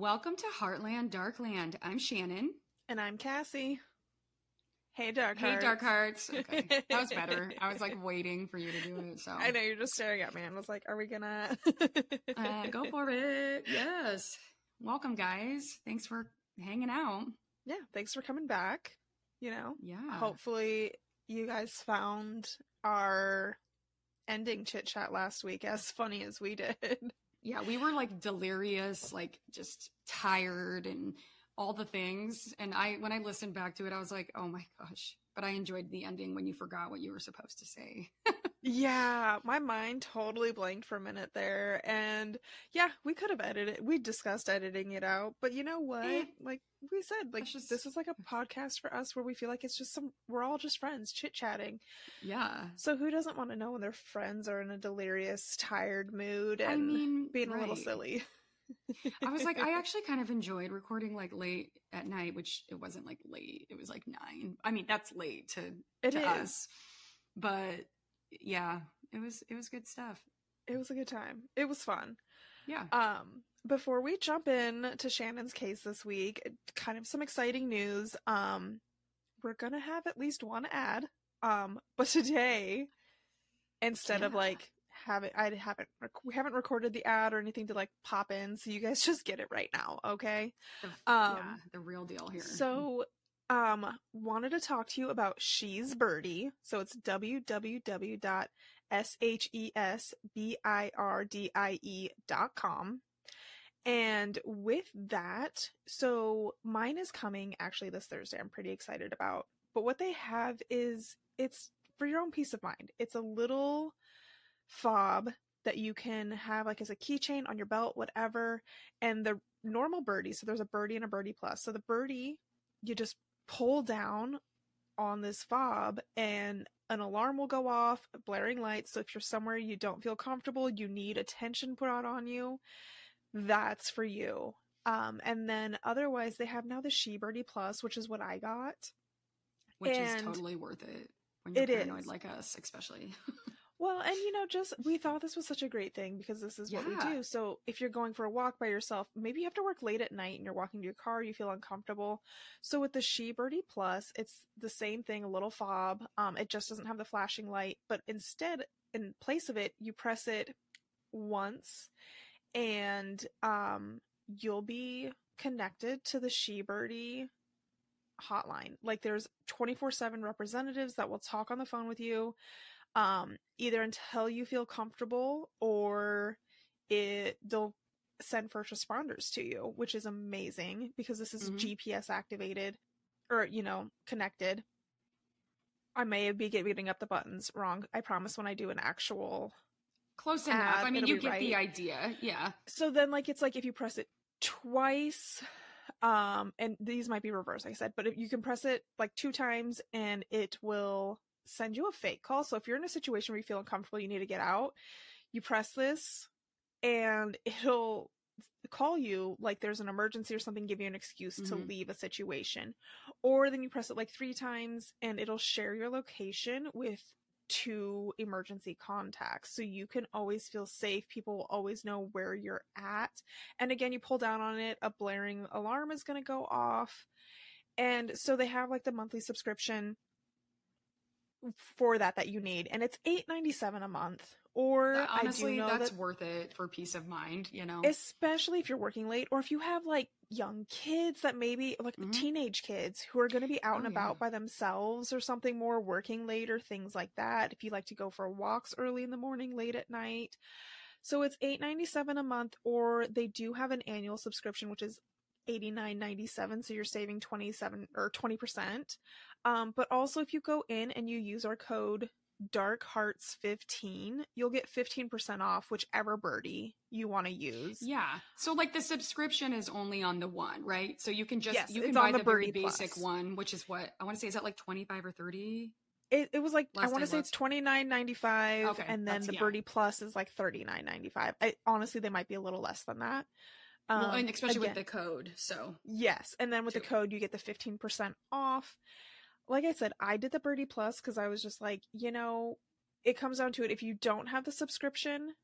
Welcome to Heartland Darkland. I'm Shannon. And I'm Cassie. Hey, Dark Hey, Hearts. Dark Hearts. Okay, that was better. I was like waiting for you to do it. So I know you're just staring at me. I was like, are we gonna go for it? Yes. Welcome, guys. Thanks for hanging out. Yeah, thanks for coming back. Yeah. Hopefully you guys found our ending chit chat last week as funny as we did. Yeah, we were like delirious, like just tired and all the things. And when I listened back to it, I was like, oh my gosh. But I enjoyed the ending when you forgot what you were supposed to say. Yeah, my mind totally blanked for a minute there. And yeah, we could have edited it. We discussed editing it out. But you know what? Like we said, like this is like a podcast for us where we feel like it's just we're all just friends chit-chatting. Yeah. So who doesn't want to know when their friends are in a delirious, tired mood and being a little silly? I was like, I actually kind of enjoyed recording like late at night, which it wasn't like late. It was like 9. I mean, that's late to us. But yeah, it was good stuff. It was a good time. It was fun. Yeah. Before we jump in to Shannon's case this week, kind of some exciting news. We're gonna have at least one ad. But today, instead of like we haven't recorded the ad or anything to like pop in, so you guys just get it right now, okay? The real deal here. So wanted to talk to you about She's Birdie. So it's www.shesbirdie.com. And with that, so mine is coming actually this Thursday. I'm pretty excited about. But what they have is it's for your own peace of mind. It's a little fob that you can have like as a keychain on your belt, whatever. And the normal birdie, so there's a birdie and a birdie plus. So the birdie, you just pull down on this fob and an alarm will go off, blaring lights. So if you're somewhere you don't feel comfortable, you need attention put out on you, that's for you. And then otherwise they have now the She Birdie Plus, which is what I got. Which is totally worth it when you're paranoid like us, especially. Well, and just we thought this was such a great thing because this is what we do. So if you're going for a walk by yourself, maybe you have to work late at night and you're walking to your car, you feel uncomfortable. So with the She Birdie Plus, it's the same thing, a little fob. It just doesn't have the flashing light, but instead, in place of it, you press it once and you'll be connected to the She Birdie hotline. Like there's 24/7 representatives that will talk on the phone with you. Either until you feel comfortable or they'll send first responders to you, which is amazing because this is GPS activated or, connected. I may be getting up the buttons wrong. I promise when I do an actual close enough. I mean, you get the idea. Yeah. So then it's like if you press it twice, and these might be reversed, like I said, but if you can press it like 2 times and it will send you a fake call. So if you're in a situation where you feel uncomfortable, you need to get out, you press this and it'll call you like there's an emergency or something, give you an excuse to leave a situation. Or then you press it like 3 times and it'll share your location with 2 emergency contacts. So you can always feel safe. People will always know where you're at. And again, you pull down on it, a blaring alarm is going to go off. And so they have like the monthly subscription for that you need, and it's $8.97 a month. Or honestly, that's worth it for peace of mind, especially if you're working late or if you have like young kids that maybe like teenage kids who are going to be out and about by themselves or something, more working late or things like that. If you like to go for walks early in the morning, late at night. So it's $8.97 a month, or they do have an annual subscription, which is $89.97, so you're saving 20%. But also if you go in and you use our code DarkHearts15, you'll get 15% off whichever birdie you want to use. Yeah. So like the subscription is only on the one, right? So you can just you can buy the very Birdie basic Plus one, which is what I want to say, is that like 25 or 30? It was like I want to say it's $29.95, okay, and then the Birdie Plus is like $39.95. Honestly, they might be a little less than that. Well, and especially with the code. So yes, and then with the code you get the 15% off. Like I said, I did the Birdie Plus because I was just like, it comes down to it. If you don't have the subscription,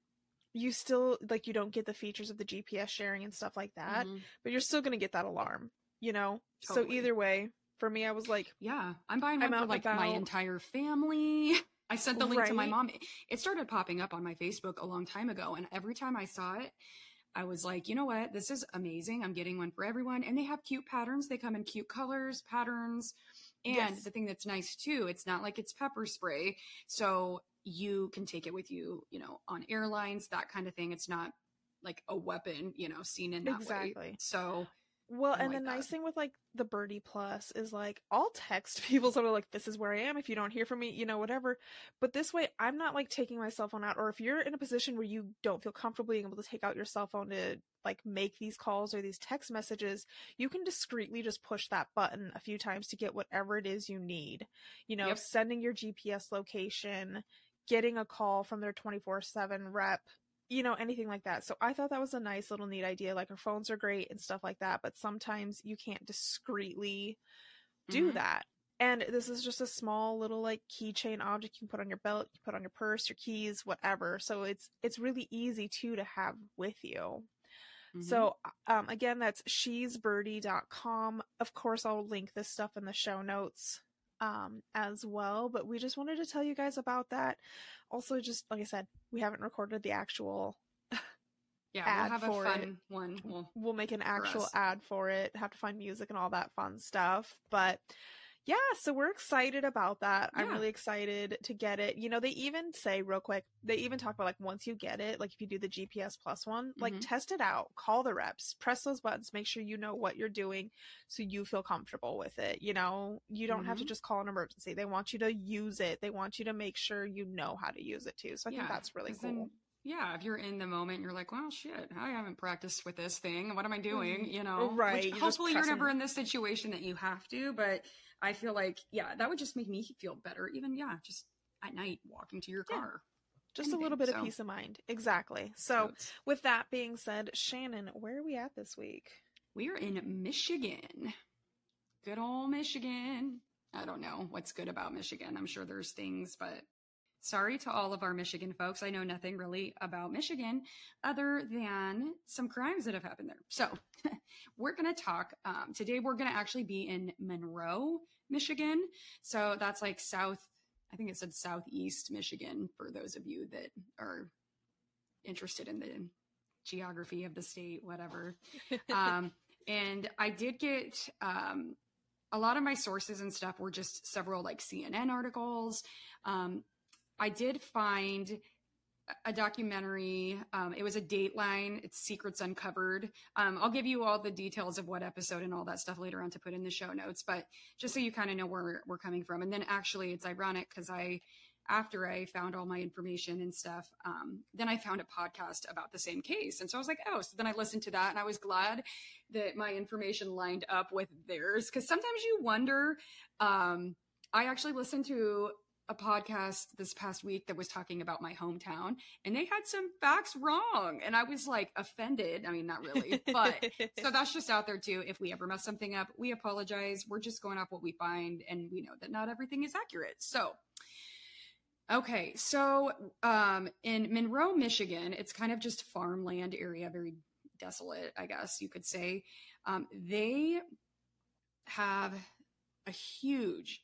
you still, like, you don't get the features of the GPS sharing and stuff like that, but you're still going to get that alarm, you know? Totally. So either way, for me, I was like, yeah, I'm buying one for like my entire family. I sent the link to my mom. It started popping up on my Facebook a long time ago. And every time I saw it, I was like, you know what? This is amazing. I'm getting one for everyone. And they have cute patterns. They come in cute colors, patterns. And the thing that's nice too, it's not like it's pepper spray. So you can take it with you, you know, on airlines, that kind of thing. It's not like a weapon, you know, seen in that way. So well, and the nice thing with like the Birdie Plus is like I'll text people sort of like, this is where I am. If you don't hear from me, you know, whatever. But this way I'm not like taking my cell phone out, or if you're in a position where you don't feel comfortable being able to take out your cell phone to like make these calls or these text messages, you can discreetly just push that button a few times to get whatever it is you need. You know, sending your GPS location, getting a call from their 24/7 rep, you know, anything like that. So I thought that was a nice little neat idea. Like, our phones are great and stuff like that, but sometimes you can't discreetly do that. And this is just a small little like keychain object you can put on your belt, you put on your purse, your keys, whatever. So it's really easy too to have with you. So again, that's shesbirdie.com. Of course, I'll link this stuff in the show notes as well, but we just wanted to tell you guys about that. Also, just like I said, we haven't recorded the actual ad we'll have for a fun it. One. We'll make an actual ad for it, have to find music and all that fun stuff, but yeah, so we're excited about that. I'm really excited to get it. You know, they even say real quick, they even talk about like once you get it, like if you do the GPS Plus one, like test it out, call the reps, press those buttons, make sure you know what you're doing so you feel comfortable with it. You know, you don't have to just call an emergency. They want you to use it. They want you to make sure you know how to use it too. So I think that's really cool. If you're in the moment, you're like, well, shit, I haven't practiced with this thing. What am I doing? You know, right. Hopefully you're never in this situation that you have to, but I feel like, that would just make me feel better. Even, just at night walking to your car. Just a little bit of peace of mind. Exactly. So with that being said, Shannon, where are we at this week? We are in Michigan. Good old Michigan. I don't know what's good about Michigan. I'm sure there's things, but sorry to all of our Michigan folks. I know nothing really about Michigan other than some crimes that have happened there. So we're going to talk today. We're going to actually be in Monroe, Michigan. So that's like I think it said southeast Michigan for those of you that are interested in the geography of the state, whatever. And I did get a lot of my sources and stuff were just several like CNN articles. I did find a documentary. It was a Dateline. It's Secrets Uncovered. I'll give you all the details of what episode and all that stuff later on to put in the show notes, but just so you kind of know where we're coming from. And then actually it's ironic because after I found all my information and stuff, then I found a podcast about the same case. And so I was like, oh, so then I listened to that and I was glad that my information lined up with theirs. Because sometimes you wonder, I actually listened to a podcast this past week that was talking about my hometown and they had some facts wrong. And I was like offended. I mean, not really, but so that's just out there too. If we ever mess something up, we apologize. We're just going off what we find. And we know that not everything is accurate. So, okay. So, in Monroe, Michigan, it's kind of just farmland area, very desolate, I guess you could say. They have a huge,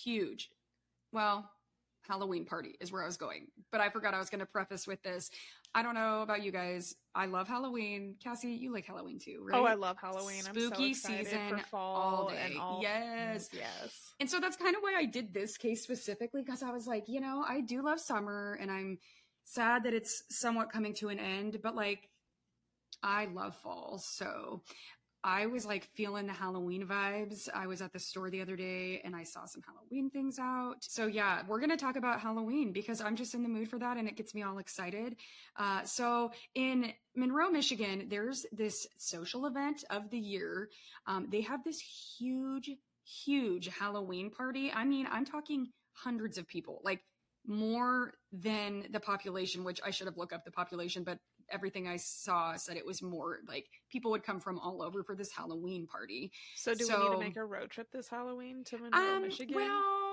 Halloween party is where I was going, but I forgot I was going to preface with this. I don't know about you guys. I love Halloween. Cassie, you like Halloween too, right? Oh, I love Halloween. Spooky I'm so excited season for fall all day. And all. Yes. Yes. And so that's kind of why I did this case specifically, because I was like, I do love summer and I'm sad that it's somewhat coming to an end, but like, I love fall. So I was like feeling the Halloween vibes. I was at the store the other day and I saw some Halloween things out. So yeah, we're going to talk about Halloween because I'm just in the mood for that and it gets me all excited. So in Monroe, Michigan, there's this social event of the year. They have this huge Halloween party. I mean, I'm talking hundreds of people, like more than the population, which I should have looked up the population, but everything I saw said it was more like people would come from all over for this Halloween party. So do we need to make a road trip this Halloween to Monroe, Michigan? Well,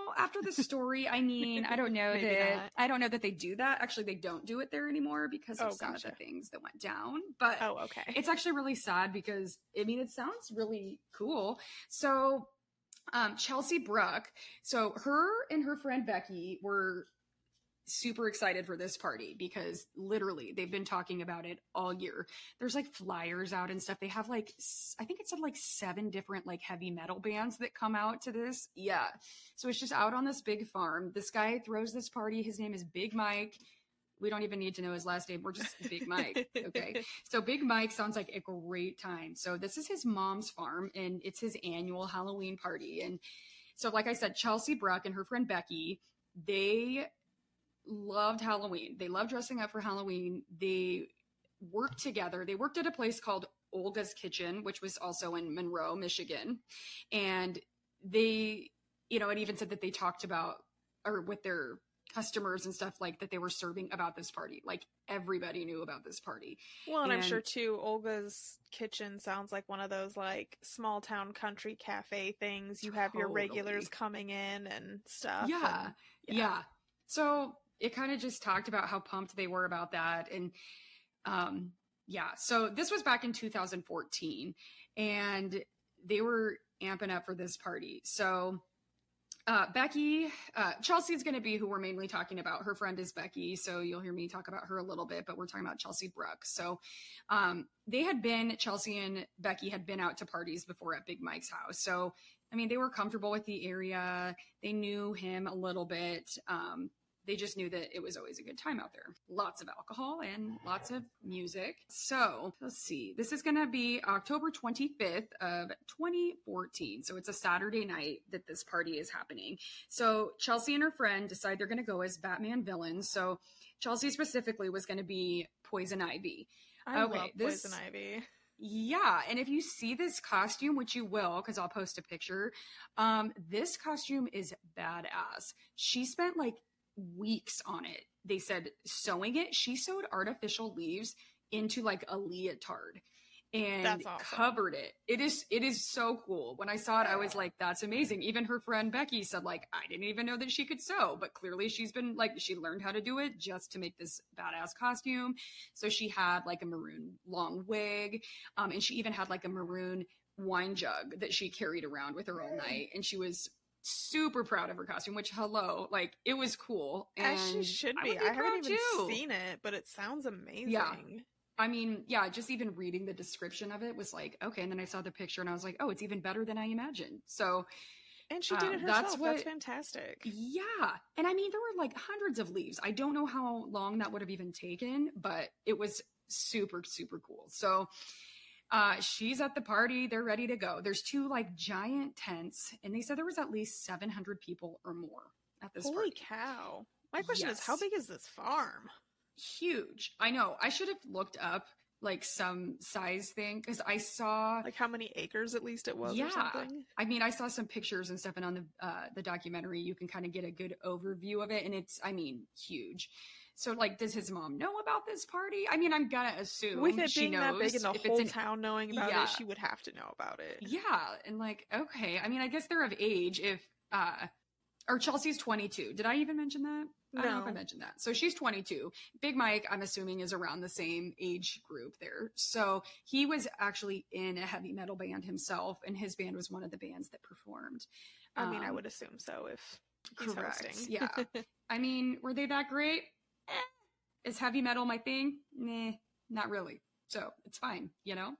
after the story, I mean, I don't know that they do that. Actually, they don't do it there anymore because of some of the things that went down. But okay. It's actually really sad because, I mean, it sounds really cool. So Chelsea Bruck, so her and her friend Becky were super excited for this party because literally they've been talking about it all year. There's like flyers out and stuff. They have like, I think it said like 7 different like heavy metal bands that come out to this. Yeah. So it's just out on this big farm. This guy throws this party. His name is Big Mike. We don't even need to know his last name. We're just Big Mike. Okay. So Big Mike sounds like a great time. So this is his mom's farm and it's his annual Halloween party. And so, like I said, Chelsea Bruck and her friend Becky, they loved Halloween. They loved dressing up for Halloween. They worked together. They worked at a place called Olga's Kitchen, which was also in Monroe, Michigan. And they, you know, it even said that they talked about, or with their customers and stuff, like that they were serving about this party. Like everybody knew about this party. Well, and I'm sure too, Olga's Kitchen sounds like one of those like small town country cafe things. You have your regulars coming in and stuff. Yeah. And, yeah. So it kind of just talked about how pumped they were about that. And so this was back in 2014 and they were amping up for this party. So Becky, Chelsea's going to be who we're mainly talking about. Her friend is Becky. So you'll hear me talk about her a little bit, but we're talking about Chelsea Bruck. So Chelsea and Becky had been out to parties before at Big Mike's house. So, I mean, they were comfortable with the area. They knew him a little bit. They just knew that it was always a good time out there. Lots of alcohol and lots of music. So let's see. This is going to be October 25th of 2014. So it's a Saturday night that this party is happening. So Chelsea and her friend decide they're going to go as Batman villains. So Chelsea specifically was going to be Poison Ivy. I love Poison Ivy. Yeah, and if you see this costume, which you will, because I'll post a picture, this costume is badass. She spent like weeks on it. They said sewing it. She sewed artificial leaves into like a leotard and that's awesome. Covered it. It is so cool. When I saw it, I was like, that's amazing. Even her friend Becky said like, I didn't even know that she could sew, but clearly she's been like, she learned how to do it just to make this badass costume. So she had like a maroon long wig. And she even had like a maroon wine jug that she carried around with her all night. And she was super proud of her costume, which like it was cool. And as she should be. I haven't even seen it, but it sounds amazing. Yeah. I mean, yeah, just even reading the description of it was like, okay. And then I saw the picture and I was like, oh, it's even better than I imagined. So, and she did it herself. That's fantastic. Yeah. And I mean, there were like hundreds of leaves. I don't know how long that would have even taken, but it was super, super cool. So, she's at the party. They're ready to go. There's 2 like giant tents, and they said there was at least 700 people or more at this party. Holy cow. My question is, how big is this farm? Huge. I know. I should have looked up like some size thing because I saw like how many acres at least it was or something. I mean, I saw some pictures and stuff, and on the documentary you can kind of get a good overview of it, and it's, I mean, huge. So, like, does his mom know about this party? I mean, I'm gonna assume with it she being knows. that big and the whole town knowing about it, she would have to know about it. Yeah, and like, okay. I mean, I guess they're of age if, or Chelsea's 22. Did I even mention that? No. I don't know if I mentioned that. So she's 22. Big Mike, I'm assuming, is around the same age group there. So he was actually in a heavy metal band himself, and his band was one of the bands that performed. I mean, I would assume so if he's hosting. Yeah. I mean, were they that great? Is heavy metal my thing? Nah, not really. So it's fine, you know?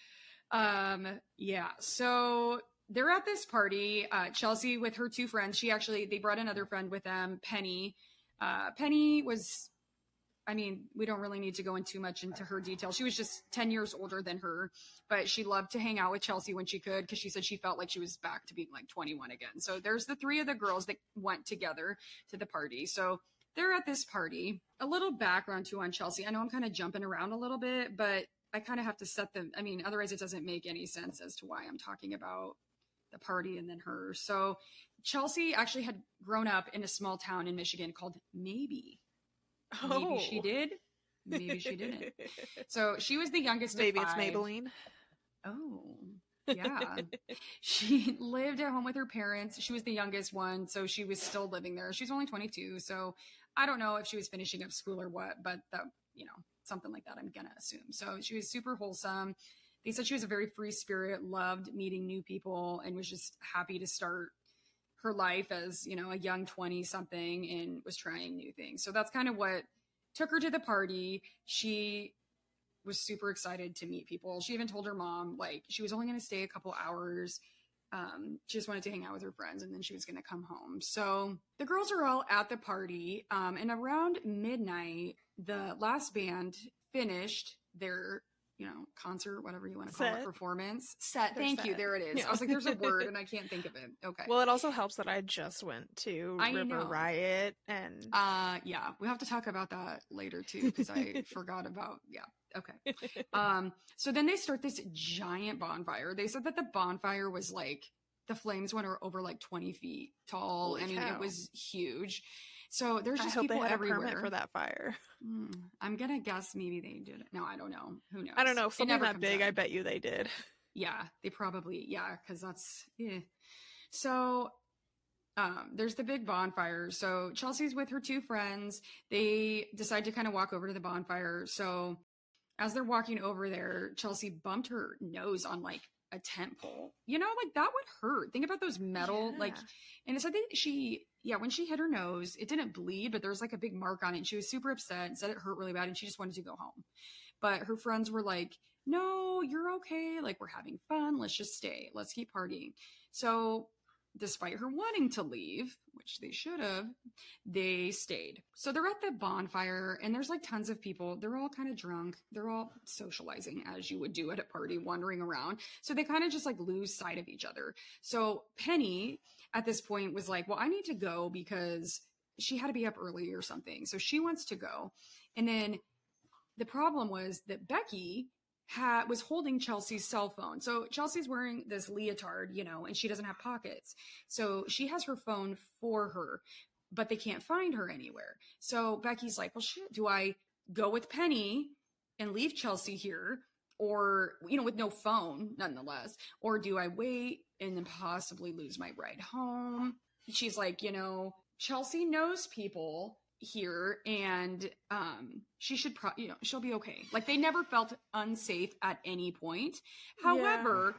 Yeah. So they're at this party. Chelsea with her 2 friends. They brought another friend with them, Penny. Penny was, I mean, we don't really need to go too much into her details. She was just 10 years older than her, but she loved to hang out with Chelsea when she could because she said she felt like she was back to being like 21 again. So there's the 3 of the girls that went together to the party. So they're at this party. A little background too on Chelsea. I know I'm kind of jumping around a little bit, but I kind of have to set them. I mean, otherwise it doesn't make any sense as to why I'm talking about the party and then her. So Chelsea actually had grown up in a small town in Michigan called Maybe. Maybe she did. Maybe she didn't. So she was the youngest Maybe of 5. It's Maybelline. Oh. Yeah. She lived at home with her parents. She was the youngest one, so she was still living there. She was only 22, so I don't know if she was finishing up school or what, but that, something like that, I'm going to assume. So she was super wholesome. They said she was a very free spirit, loved meeting new people, and was just happy to start her life as, a young 20 something and was trying new things. So that's kind of what took her to the party. She was super excited to meet people. She even told her mom, like, she was only going to stay a couple hours. She just wanted to hang out with her friends, and then she was going to come home. So the girls are all at the party. And around midnight, the last band finished their concert, whatever you want to call it, performance. Set. Thank you. There it is. Yeah. I was like, there's a word and I can't think of it. Okay. Well, it also helps that I just went to River Riot and yeah, we have to talk about that later too, because I forgot about okay. So then they start this giant bonfire. They said that the bonfire was like, the flames went over like 20 feet tall. Holy cow. It was huge. So there's just people everywhere. A permit for that fire. I'm gonna guess maybe they did. No, I don't know. Who knows? I don't know. Something that big, I bet you they did. Yeah, they probably. Yeah, because that's. Yeah. So, there's the big bonfire. So Chelsea's with her two friends. They decide to kind of walk over to the bonfire. So as they're walking over there, Chelsea bumped her nose on like a tent pole. Like that would hurt. Think about those metal and it's like when she hit her nose, it didn't bleed, but there was like a big mark on it, and she was super upset and said it hurt really bad, and she just wanted to go home. But her friends were like, no, you're okay, like we're having fun, let's just stay, let's keep partying. So despite her wanting to leave, which they should have, they stayed. So they're at the bonfire, and there's like tons of people. They're all kind of drunk. They're all socializing as you would do at a party, wandering around. So they kind of just like lose sight of each other. So Penny at this point was like, well, I need to go because she had to be up early or something. So she wants to go. And then the problem was that Becky was holding Chelsea's cell phone. So Chelsea's wearing this leotard, and she doesn't have pockets. So she has her phone for her, but they can't find her anywhere. So Becky's like, well, shit, do I go with Penny and leave Chelsea here, or, with no phone nonetheless, or do I wait and then possibly lose my ride home? She's like, Chelsea knows people here, and she should she'll be okay. Like, they never felt unsafe at any point. However,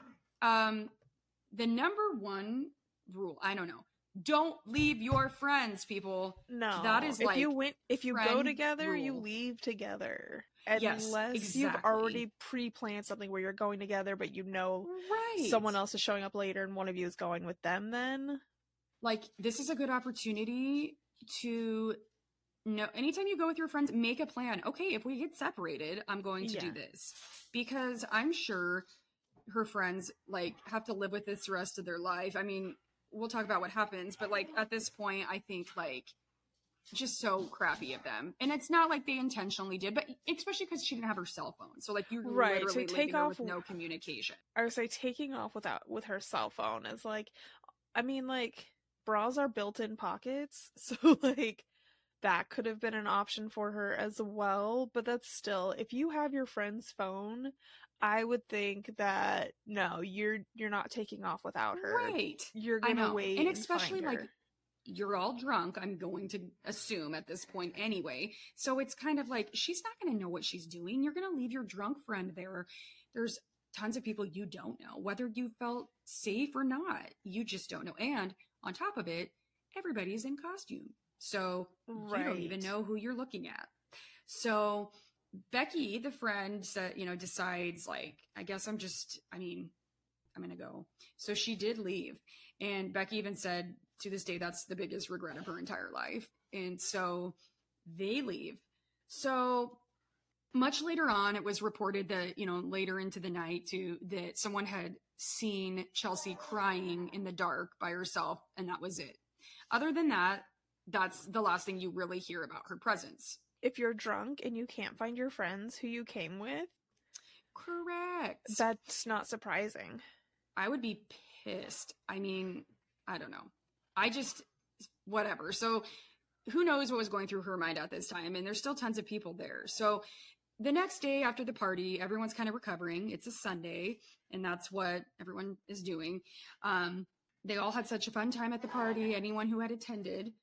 the number one rule, I don't know, don't leave your friends, people. No, that is like, if you go together rule. You leave together, unless you've already pre-planned something where you're going together, but someone else is showing up later and one of you is going with them. Then, like, this is a good opportunity to. No, anytime you go with your friends, make a plan. Okay, if we get separated, I'm going to do this, because I'm sure her friends like have to live with this the rest of their life. I mean, we'll talk about what happens, but like at this point, I think like just so crappy of them. And it's not like they intentionally did, but especially because she didn't have her cell phone. So like you're literally leaving her with no communication. I would say taking off with her cell phone is like, I mean, like, bras are built-in pockets, so like that could have been an option for her as well. But that's still, if you have your friend's phone, I would think that no, you're not taking off without her. Right. You're gonna wait, and especially like you're all drunk, I'm going to assume at this point anyway. So it's kind of like she's not going to know what she's doing. You're going to leave your drunk friend there. There's tons of people you don't know, whether you felt safe or not. You just don't know. And on top of it, everybody's in costume. So you don't even know who you're looking at. So Becky, the friend, decides like, I guess I'm going to go. So she did leave. And Becky even said to this day, that's the biggest regret of her entire life. And so they leave. So much later on, it was reported that, later into the night that someone had seen Chelsea crying in the dark by herself. And that was it. Other than that, that's the last thing you really hear about her presence. If you're drunk and you can't find your friends who you came with. Correct. That's not surprising. I would be pissed. I mean, I don't know. whatever. So who knows what was going through her mind at this time. And there's still tons of people there. So the next day after the party, everyone's kind of recovering. It's a Sunday, and that's what everyone is doing. They all had such a fun time at the party, anyone who had attended.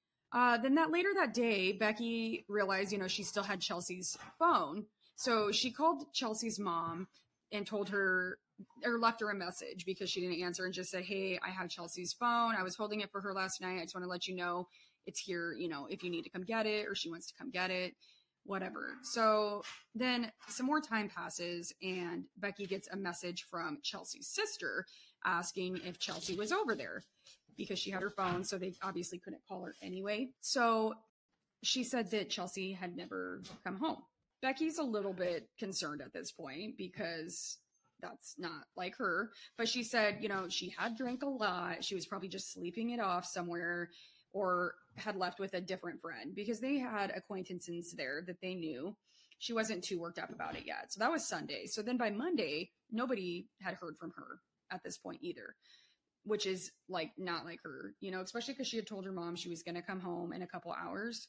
Then later that day, Becky realized, she still had Chelsea's phone. So she called Chelsea's mom and told her, or left her a message because she didn't answer, and just said, hey, I have Chelsea's phone. I was holding it for her last night. I just want to let you know it's here, if you need to come get it or she wants to come get it, whatever. So then some more time passes and Becky gets a message from Chelsea's sister asking if Chelsea was over there because she had her phone. So they obviously couldn't call her anyway. So she said that Chelsea had never come home. Becky's a little bit concerned at this point because that's not like her. But she said, she had drank a lot. She was probably just sleeping it off somewhere or had left with a different friend because they had acquaintances there that they knew. She wasn't too worked up about it yet. So that was Sunday. So then by Monday, nobody had heard from her at this point either, which is not like her, especially because she had told her mom she was going to come home in a couple hours.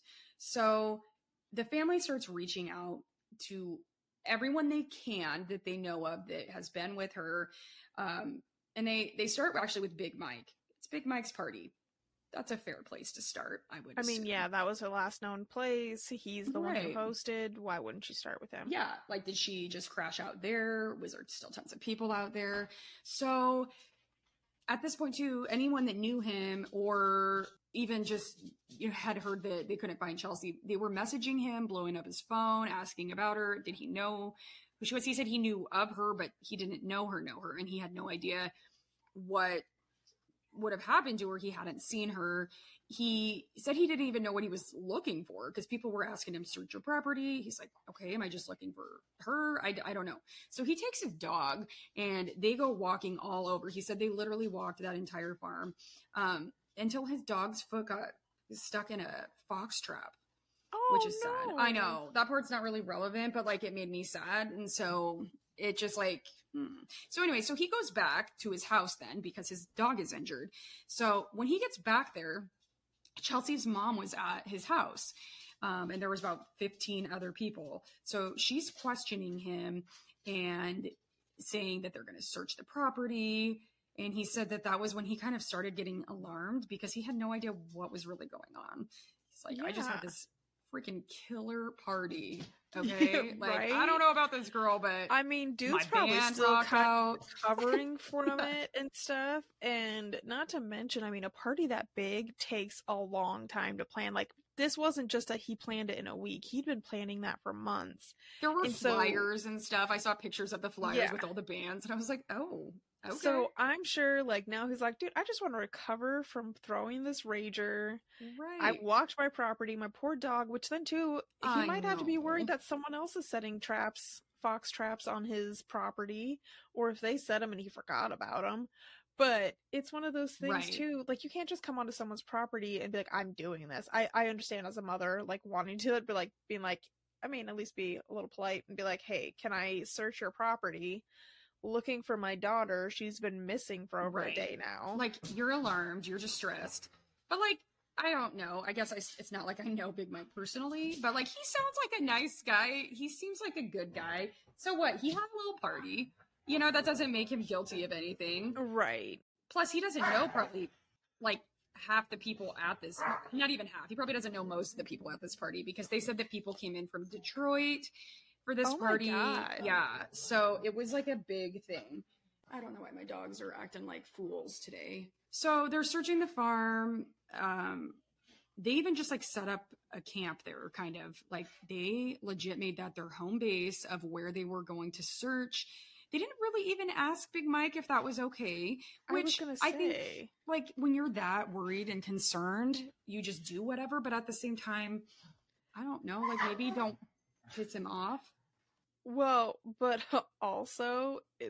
So the family starts reaching out to everyone they can that they know of that has been with her. And they start actually with Big Mike. It's Big Mike's party. That's a fair place to start, I would assume. Yeah, that was her last known place. He's the one who hosted. Why wouldn't you start with him? Yeah, did she just crash out there? Was there still tons of people out there? So at this point, too, anyone that knew him or even just had heard that they couldn't find Chelsea, they were messaging him, blowing up his phone, asking about her. Did he know who she was? He said he knew of her, but he didn't know her, and he had no idea what would have happened to her. He hadn't seen her. He said he didn't even know what he was looking for because people were asking him, search your property. He's like, okay, am I just looking for her? I don't know. So he takes his dog and they go walking all over. He said they literally walked that entire farm until his dog's foot got stuck in a fox trap, which is sad. I know that part's not really relevant, but it made me sad. And so it just So anyway, so he goes back to his house then because his dog is injured. So when he gets back there, Chelsea's mom was at his house, and there was about 15 other people. So she's questioning him and saying that they're going to search the property. And he said that was when he kind of started getting alarmed because he had no idea what was really going on. He's like, I just had this freaking killer party. Okay. Right? I don't know about this girl, but dude's probably still recovering from it and stuff. And not to mention, a party that big takes a long time to plan. This wasn't just that he planned it in a week. He'd been planning that for months. There were flyers and stuff. I saw pictures of the flyers with all the bands and I was like, oh, okay. So I'm sure now he's like, dude, I just want to recover from throwing this rager. Right. I walked my property, my poor dog, which then too, he might have to be worried that someone else is setting fox traps on his property, or if they set them and he forgot about them. But it's one of those things too, you can't just come onto someone's property and be like, I'm doing this. I understand as a mother, wanting to, but being like, at least be a little polite and be like, hey, can I search your property? Looking for my daughter. She's been missing for over a day now. You're alarmed. You're distressed. But I don't know. I guess it's not like I know Big Mike personally, but he sounds like a nice guy. He seems like a good guy. So what? He had a little party. That doesn't make him guilty of anything. Right. Plus, he doesn't know probably half the people at this. Not even half. He probably doesn't know most of the people at this party because they said that people came in from Detroit for this party. Yeah. So it was a big thing. I don't know why my dogs are acting like fools today. So they're searching the farm. They even just set up a camp there, kind of they legit made that their home base of where they were going to search. They didn't really even ask Big Mike if that was okay, which I think when you're that worried and concerned, you just do whatever. But at the same time, I don't know, maybe don't piss him off. Well, but also it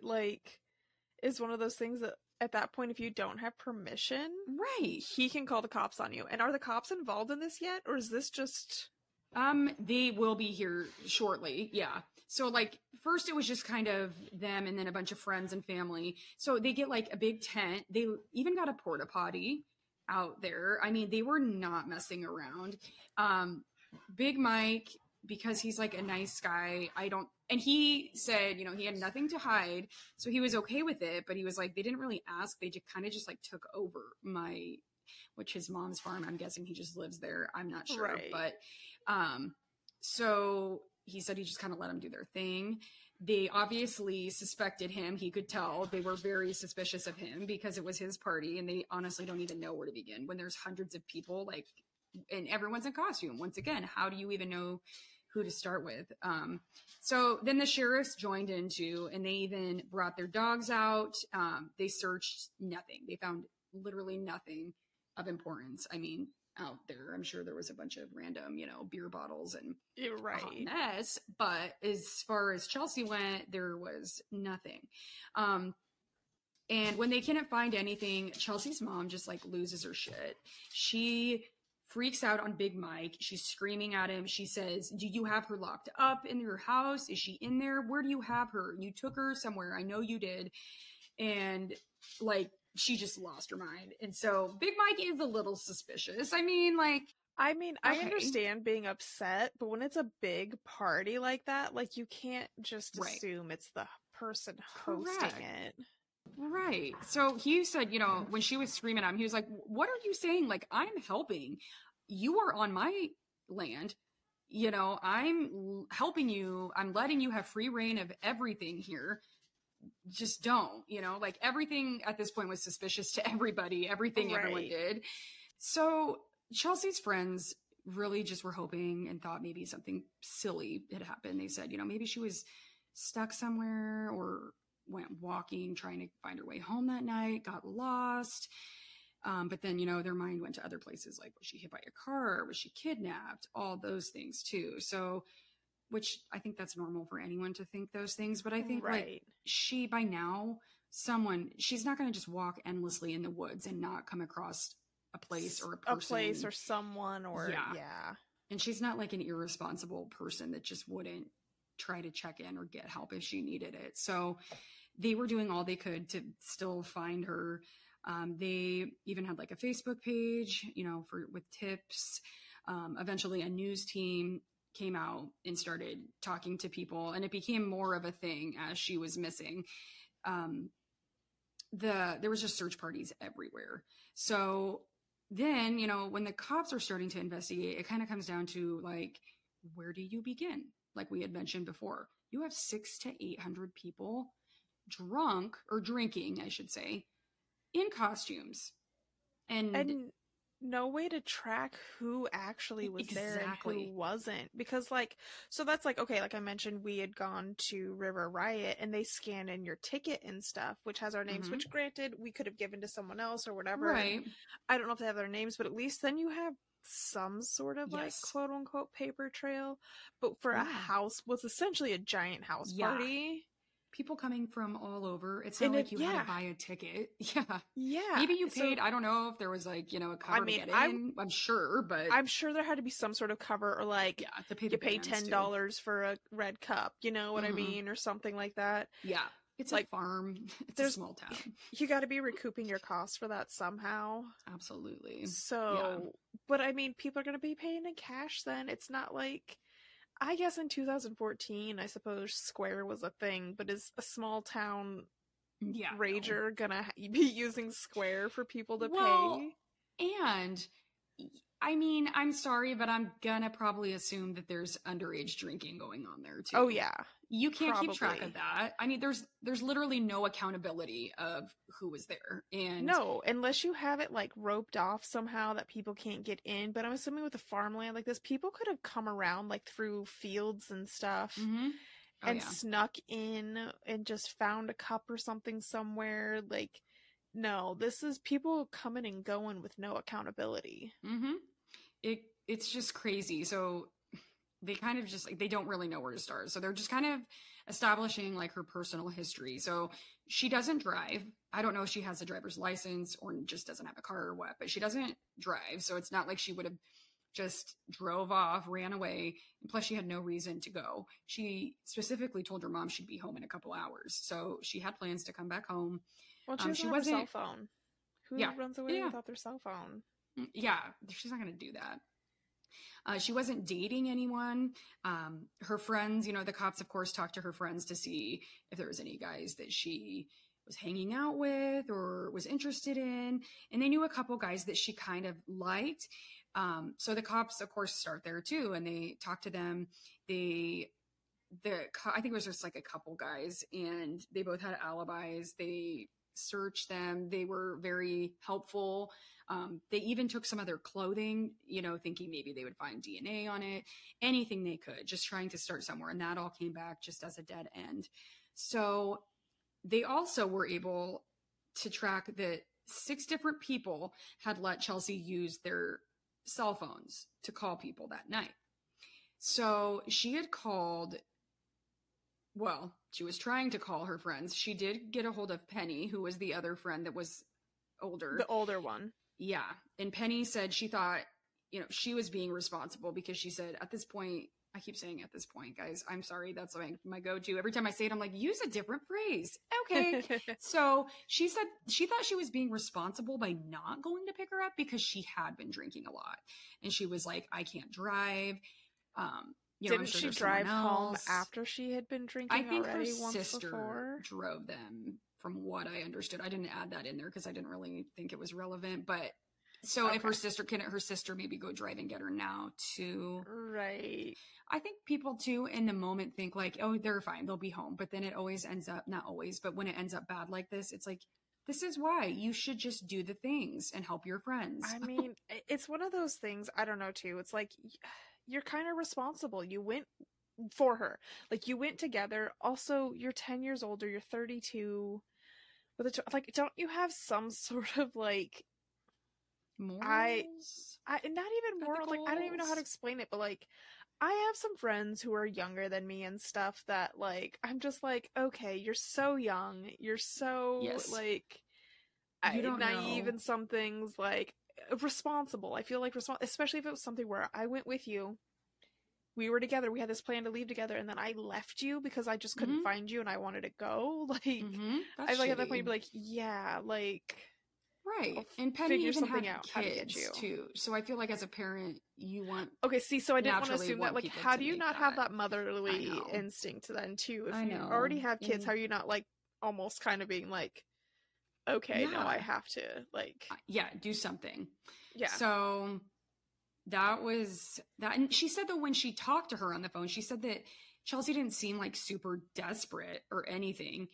is one of those things that at that point, if you don't have permission, he can call the cops on you. And are the cops involved in this yet? Or is this just... They will be here shortly. Yeah. So first it was just kind of them and then a bunch of friends and family. So they get a big tent. They even got a porta potty out there. They were not messing around. Big Mike because he's like a nice guy, and he said, you know, he had nothing to hide, so he was okay with it, but he was like, they didn't really ask, they just kind of just like took over which his mom's farm, I'm guessing he just lives there, I'm not sure, right. but so he said he just kind of let them do their thing. They obviously suspected him. He could tell. They were very suspicious of him because it was his party, and they honestly don't even know where to begin when there's hundreds of people, like, and everyone's in costume. Once again, how do you even know who to start with? So then the sheriffs joined in too, and they even brought their dogs out. They searched nothing. They found literally nothing of importance. I mean, out there, I'm sure there was a bunch of random, you know, beer bottles and You're right. a hot mess, but as far as Chelsea went, there was nothing. And when they couldn't find anything, Chelsea's mom just like loses her shit. She freaks out on Big Mike. She's screaming at him. She says, do you have her locked up in your house? Is she in there? Where do you have her? You took her somewhere. I know you did. And like, she just lost her mind. And so Big Mike is a little suspicious. I mean, I understand being upset, but when it's a big party like that, like, you can't just assume it's the person hosting it. Right. So he said, you know, when she was screaming at him, he was like, what are you saying? Like, I'm helping. You are on my land. You know, I'm helping you. I'm letting you have free reign of everything here. Just don't, you know, like, everything at this point was suspicious to everybody, everything everyone did. So Chelsea's friends really just were hoping and thought maybe something silly had happened. They said, you know, maybe she was stuck somewhere or went walking, trying to find her way home that night, got lost. But then, you know, their mind went to other places, like, was she hit by a car? Was she kidnapped? All those things too. So, which I think that's normal for anyone to think those things. But I think like she, by now, she's not going to just walk endlessly in the woods and not come across a place or a person. A place or someone or, yeah. And she's not like an irresponsible person that just wouldn't try to check in or get help if she needed it. So they were doing all they could to still find her. They even had like a Facebook page, you know, with tips. Eventually a news team came out and started talking to people, and it became more of a thing as she was missing. There was just search parties everywhere. So then, you know, when the cops are starting to investigate, it kind of comes down to like, where do you begin? Like we had mentioned before, you have 600 to 800 people drunk, or drinking, I should say, in costumes. And no way to track who actually was there and who wasn't. Because, like, so that's like, okay, like I mentioned, we had gone to River Riot and they scan in your ticket and stuff, which has our names, which granted, we could have given to someone else or whatever. Right. I don't know if they have their names, but at least then you have some sort of like quote unquote paper trail. But for a house, was essentially a giant house party. People coming from all over. It's not like you had to buy a ticket. Yeah. Maybe you paid, I don't know if there was like, you know, a cover to get in. I'm sure, but I'm sure there had to be some sort of cover, or like to pay you pay $10 for a red cup, you know what I mean? Or something like that. Yeah. It's like a farm. It's a small town. You got to be recouping your costs for that somehow. Absolutely. So, but I mean, people are going to be paying in cash then. It's not like, I guess in 2014, I suppose Square was a thing, but is a small town rager gonna be using Square for people to pay? And I mean, I'm sorry, but I'm gonna probably assume that there's underage drinking going on there too. Oh yeah. You can't keep track of that. I mean, there's literally no accountability of who was there. And no, unless you have it like roped off somehow that people can't get in. But I'm assuming with the farmland like this, people could have come around like through fields and stuff and snuck in and just found a cup or something somewhere. Like, no, this is people coming and going with no accountability. It's just crazy. So they kind of just like, they don't really know where to start. So they're just kind of establishing like her personal history. So she doesn't drive. I don't know if she has a driver's license or just doesn't have a car or what, but she doesn't drive. So it's not like she would have just drove off, ran away. And plus she had no reason to go. She specifically told her mom she'd be home in a couple hours. So she had plans to come back home. Well, she doesn't have a cell phone. Who runs away without their cell phone? Yeah, she's not going to do that. She wasn't dating anyone. Her friends, the cops, of course, talked to her friends to see if there was any guys that she was hanging out with or was interested in. And they knew a couple guys that she kind of liked. So the cops, of course, start there too. And they talk to them. I think it was just like a couple guys, and they both had alibis. They searched them. They were very helpful. They even took some of their clothing, thinking maybe they would find DNA on it, anything they could, just trying to start somewhere. And that all came back just as a dead end. So they also were able to track that 6 different people had let Chelsea use their cell phones to call people that night. So she had called, she was trying to call her friends. She did get a hold of Penny, who was the other friend that was older. The older one. Yeah. And Penny said she thought, she was being responsible because she said at this point, I keep saying at this point, guys, I'm sorry. That's my go-to. Every time I say it, I'm like, use a different phrase. Okay. So she said she thought she was being responsible by not going to pick her up because she had been drinking a lot. And she was like, I can't drive. Didn't she drive home after she had been drinking? I think already her once sister before? drove them, from what I understood. I didn't add that in there because I didn't really think it was relevant. But so if her sister maybe go drive and get her now too. Right. I think people too in the moment think like, oh, they're fine, they'll be home. But then it always ends up, not always, but when it ends up bad like this, it's like, this is why you should just do the things and help your friends. I mean, it's one of those things, I don't know too. It's like, you're kind of responsible. You went for her. Like, you went together. Also, you're 10 years older. You're 32. Like, don't you have some sort of like morals? Not even moral. Like, I don't even know how to explain it, but like, I have some friends who are younger than me and stuff that like, I'm just like, okay, you're so young. You're so like, you don't naive know. in some things, like responsible. I feel like especially if it was something where I went with you. We were together. We had this plan to leave together, and then I left you because I just couldn't find you, and I wanted to go. Like, I like at that point, you'd be like, yeah, like, right. And Penny even had kids too. So I feel like as a parent, you want. Okay, see, so I didn't want to assume that. Like, how do you not have that motherly instinct then too? If you already have kids, how are you not like almost kind of being like, okay, no, I have to like, do something. Yeah. So that was that. And she said that when she talked to her on the phone, she said that Chelsea didn't seem like super desperate or anything.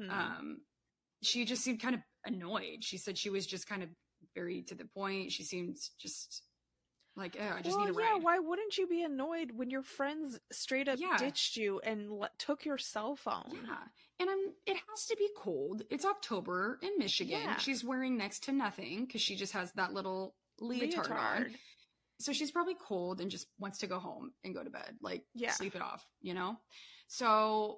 She just seemed kind of annoyed. She said she was just kind of very to the point. She seemed just like, I just need a ride. Yeah, why wouldn't you be annoyed when your friends straight up ditched you and took your cell phone? Yeah. And it has to be cold. It's October in Michigan. Yeah. She's wearing next to nothing because she just has that little leotard on. So she's probably cold and just wants to go home and go to bed, like sleep it off, So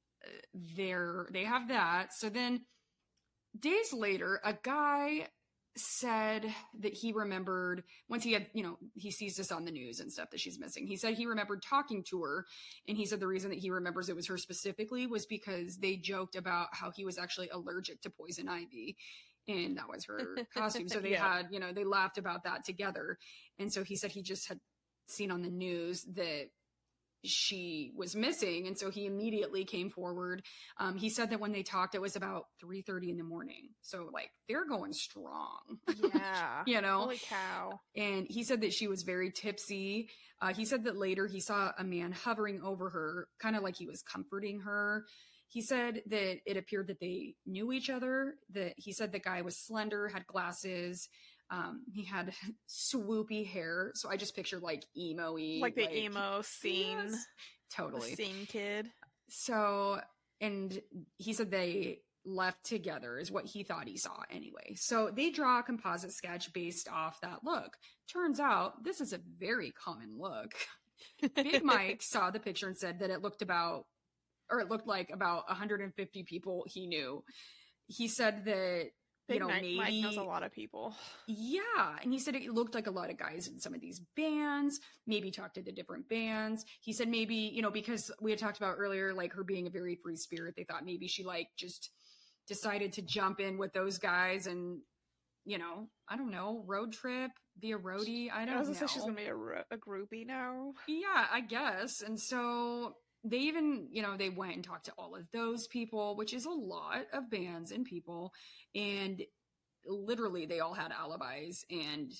they have that. So then days later, a guy said that he remembered once he had, he sees this on the news and stuff that she's missing. He said he remembered talking to her, and he said the reason that he remembers it was her specifically was because they joked about how he was actually allergic to poison ivy. And that was her costume. So they had, they laughed about that together. And so he said he just had seen on the news that she was missing. And so he immediately came forward. He said that when they talked, it was about 3:30 in the morning. So like they're going strong. Yeah. Holy cow. And he said that she was very tipsy. He said that later he saw a man hovering over her, kind of like he was comforting her. He said that it appeared that they knew each other, that he said the guy was slender, had glasses. He had swoopy hair. So I just pictured like emo-y. Like the emo scene. Yes, totally. The scene kid. So, and he said they left together is what he thought he saw anyway. So they draw a composite sketch based off that look. Turns out this is a very common look. Big Mike saw the picture and said that it looked like about 150 people he knew. He said that, maybe Mike knows a lot of people. Yeah. And he said it looked like a lot of guys in some of these bands, maybe talked to the different bands. He said maybe, because we had talked about earlier, like her being a very free spirit, they thought maybe she like just decided to jump in with those guys and I don't know, road trip, be a roadie. I don't know. I was gonna say she's gonna be a groupie now. Yeah, I guess. And so they even, they went and talked to all of those people, which is a lot of bands and people. And literally they all had alibis. And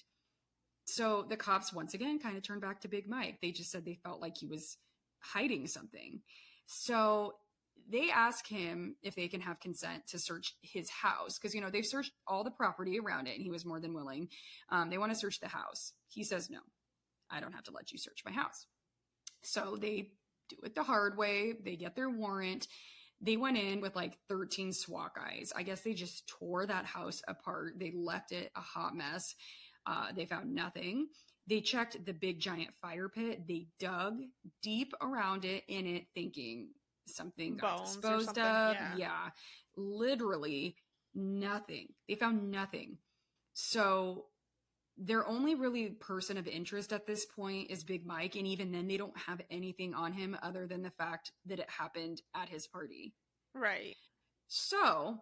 so the cops once again kind of turned back to Big Mike. They just said they felt like he was hiding something. So they ask him if they can have consent to search his house. Because, they've searched all the property around it and he was more than willing. They want to search the house. He says, no, I don't have to let you search my house. So they do it the hard way. They get their warrant. They went in with like 13 SWAT guys. I guess they just tore that house apart. They left it a hot mess. They found nothing. They checked the big giant fire pit. They dug deep around it in it, thinking something got disposed of. Yeah. Literally nothing. They found nothing. So their only really person of interest at this point is Big Mike. And even then they don't have anything on him other than the fact that it happened at his party. Right. So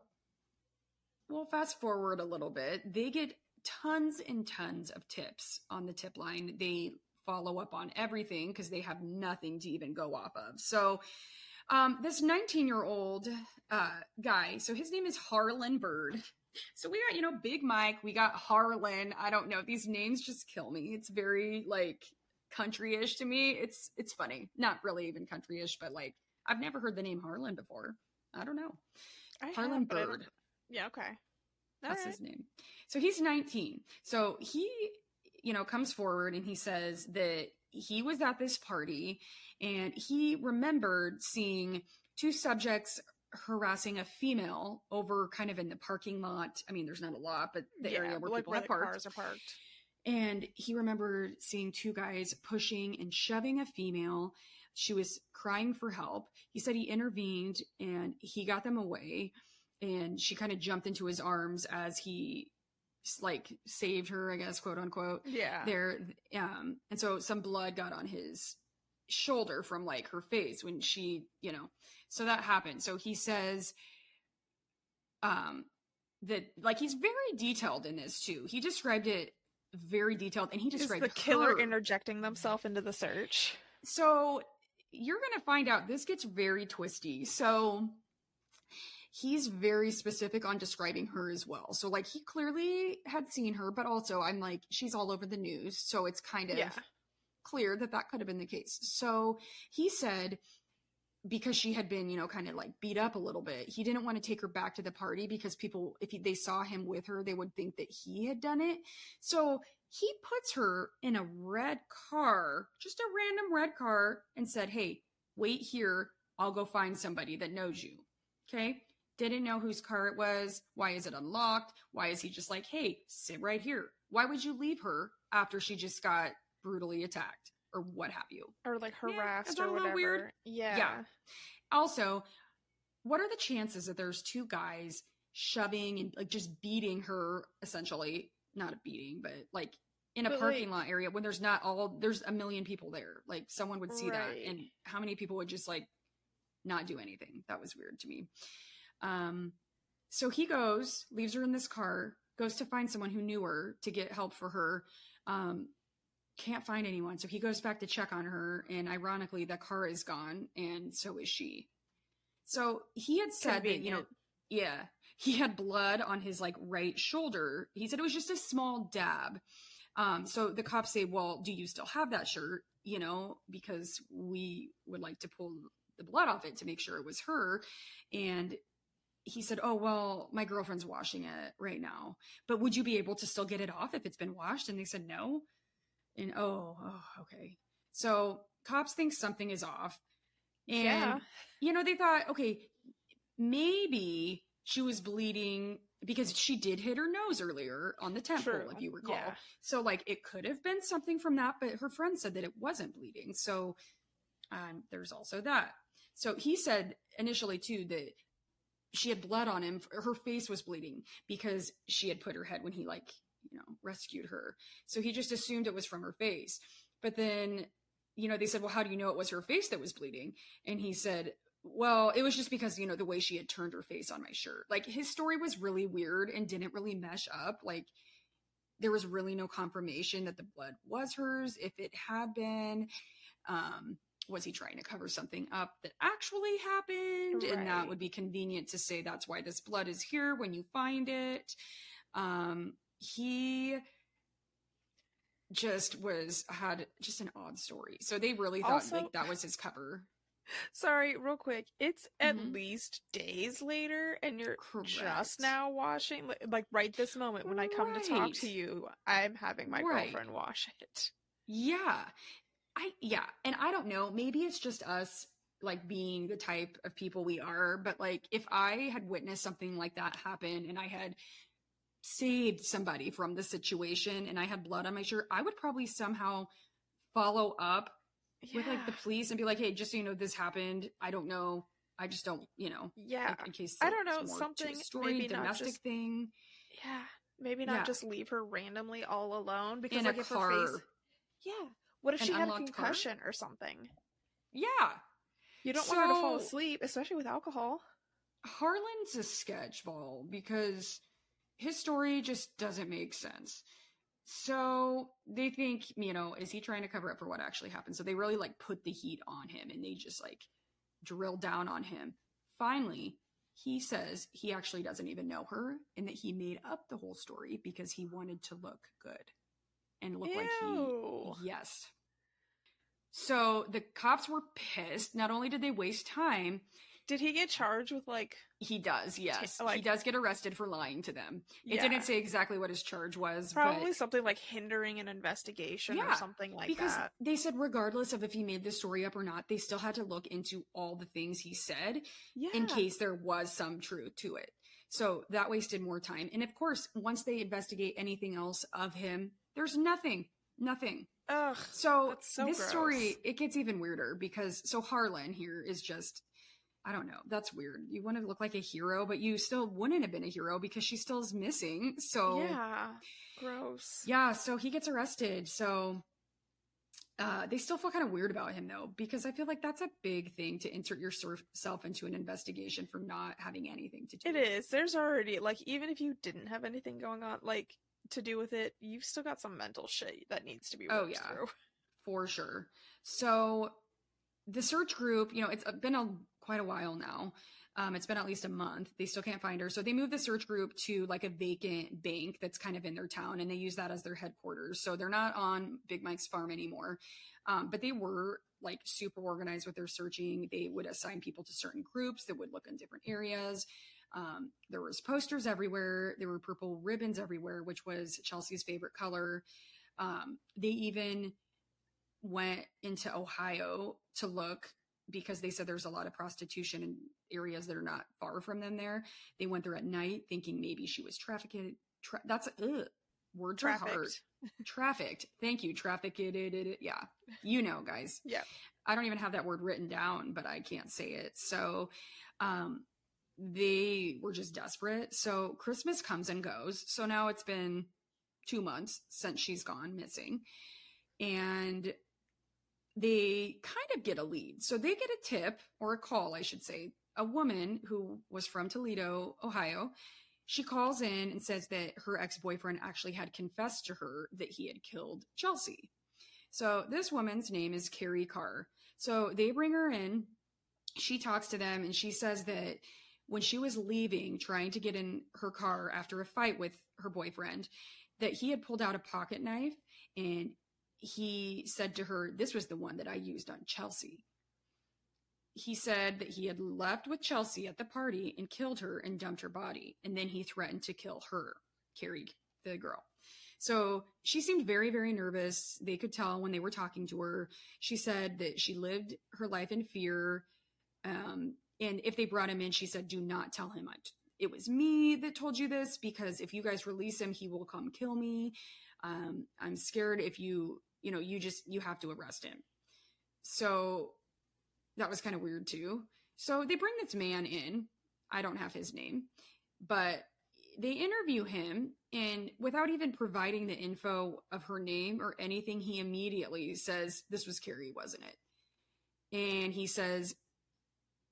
we'll fast forward a little bit. They get tons and tons of tips on the tip line. They follow up on everything because they have nothing to even go off of. So this 19-year-old guy, so his name is Harlan Bird. So we got, Big Mike, we got Harlan. I don't know. These names just kill me. It's very like country-ish to me. It's funny. Not really even country-ish, but like I've never heard the name Harlan before. I don't know. Harlan Bird. Yeah, okay. That's his name. So he's 19. So he, comes forward and he says that he was at this party and he remembered seeing two subjects harassing a female over kind of in the parking lot. I mean, there's not a lot, but the area where people have parked. Cars are parked. And he remembered seeing two guys pushing and shoving a female. She was crying for help. He said he intervened and he got them away. And she kind of jumped into his arms as he like saved her, I guess, quote unquote. Yeah. There. And so some blood got on his shoulder from like her face when she, so that happened. So he says, that like, he's very detailed in this too. He described it very detailed and he described the killer interjecting themselves into the search. So you're going to find out this gets very twisty. So he's very specific on describing her as well. So like he clearly had seen her, but also I'm like, she's all over the news. So it's kind of clear that could have been the case. So he said, because she had been, kind of like beat up a little bit, he didn't want to take her back to the party because people, if they saw him with her, they would think that he had done it. So he puts her in a red car, just a random red car, and said, hey, wait here. I'll go find somebody that knows you. Okay. Didn't know whose car it was. Why is it unlocked? Why is he just like, hey, sit right here? Why would you leave her after she just got brutally attacked or what have you? Or like harassed or whatever. Weird. Yeah. Also, what are the chances that there's two guys shoving and like just beating her, essentially? Not a beating, but like in a parking lot area when there's a million people there. Like someone would see that, and how many people would just like not do anything? That was weird to me. So he goes, leaves her in this car, goes to find someone who knew her to get help for her. Can't find anyone. So he goes back to check on her. And ironically, the car is gone. And so is she. So he had said that, he had blood on his like right shoulder. He said it was just a small dab. So the cops say, well, do you still have that shirt? Because we would like to pull the blood off it to make sure it was her. And he said, oh, well, my girlfriend's washing it right now, but would you be able to still get it off if it's been washed? And they said, no. And, okay. So cops think something is off. And, they thought, okay, maybe she was bleeding because she did hit her nose earlier on the temple, if you recall. Yeah. So like it could have been something from that, but her friend said that it wasn't bleeding. So there's also that. So he said initially too that she had blood on him. Her face was bleeding because she had put her head when he rescued her. So he just assumed it was from her face. But then, they said, well, how do you know it was her face that was bleeding? And he said, Well, it was just because, the way she had turned her face on my shirt. Like, his story was really weird and didn't really mesh up. Like, there was really no confirmation that the blood was hers. If it had been, was he trying to cover something up that actually happened? Right. And that would be convenient to say that's why this blood is here when you find it. He just had an odd story. So they really thought like that was his cover. Sorry, real quick. It's at least days later, and you're just now washing. Like right this moment, when I come to talk to you, I'm having my girlfriend wash it. Yeah, and I don't know. Maybe it's just us, like, being the type of people we are. But like, if I had witnessed something like that happen, and I had saved somebody from the situation, and I had blood on my shirt, I would probably somehow follow up with like the police and be like, hey, just so you know, this happened. I don't know. I just don't, like, in case I don't know, something story, maybe domestic thing. Yeah. Maybe not just leave her randomly all alone, because in like a if car. her face. Yeah. What if she had a concussion or something? Yeah. You don't want her to fall asleep, especially with alcohol. Harlan's a sketchball because his story just doesn't make sense. So they think, is he trying to cover up for what actually happened? So they really like put the heat on him, and they just like drill down on him. Finally, he says he actually doesn't even know her, and that he made up the whole story because he wanted to look good and look like yes. So the cops were pissed. Not only did they waste time. Did he get charged with like... He does, yes. He does get arrested for lying to them. It didn't say exactly what his charge was. Probably something like hindering an investigation or something like because that. They said regardless of if he made the story up or not, they still had to look into all the things he said in case there was some truth to it. So that wasted more time. And of course, once they investigate anything else of him, there's nothing. Ugh, so this gross. Story, it gets even weirder because Harlan here is just... I don't know. That's weird. You want to look like a hero, but you still wouldn't have been a hero because she still is missing. So yeah, gross. Yeah, so he gets arrested. So they still feel kind of weird about him though, because I feel like that's a big thing to insert yourself into an investigation for not having anything to do. It is. There's already like, even if you didn't have anything going on like to do with it, you've still got some mental shit that needs to be worked through. For sure. So the search group, it's been quite a while now. It's been at least a month. They still can't find her. So they moved the search group to like a vacant bank that's kind of in their town, and they use that as their headquarters. So they're not on Big Mike's farm anymore. But they were like super organized with their searching. They would assign people to certain groups that would look in different areas. There was posters everywhere. There were purple ribbons everywhere, which was Chelsea's favorite color. They even went into Ohio to look because they said there's a lot of prostitution in areas that are not far from them there. They went there at night thinking maybe she was trafficked. Words are hard. Trafficked. Thank you. Trafficked. Yeah. Guys. Yeah. I don't even have that word written down, but I can't say it. So they were just desperate. So Christmas comes and goes. So now it's been 2 months since she's gone missing. And they kind of get a lead. So they get a tip, or a call, I should say. A woman who was from Toledo, Ohio, she calls in and says that her ex-boyfriend actually had confessed to her that he had killed Chelsea. So this woman's name is Carrie Carr. So they bring her in. She talks to them, and she says that when she was leaving, trying to get in her car after a fight with her boyfriend, that he had pulled out a pocket knife, and he said to her, this was the one that I used on Chelsea. He said that he had left with Chelsea at the party and killed her and dumped her body. And then he threatened to kill her, Carrie, the girl. So she seemed very, very nervous. They could tell when they were talking to her. She said that she lived her life in fear. And if they brought him in, she said, do not tell him it was me that told you this, because if you guys release him, he will come kill me. I'm scared if you have to arrest him. So that was kind of weird too. So they bring this man in. I don't have his name, but they interview him, and without even providing the info of her name or anything, he immediately says, this was Carrie, wasn't it? And he says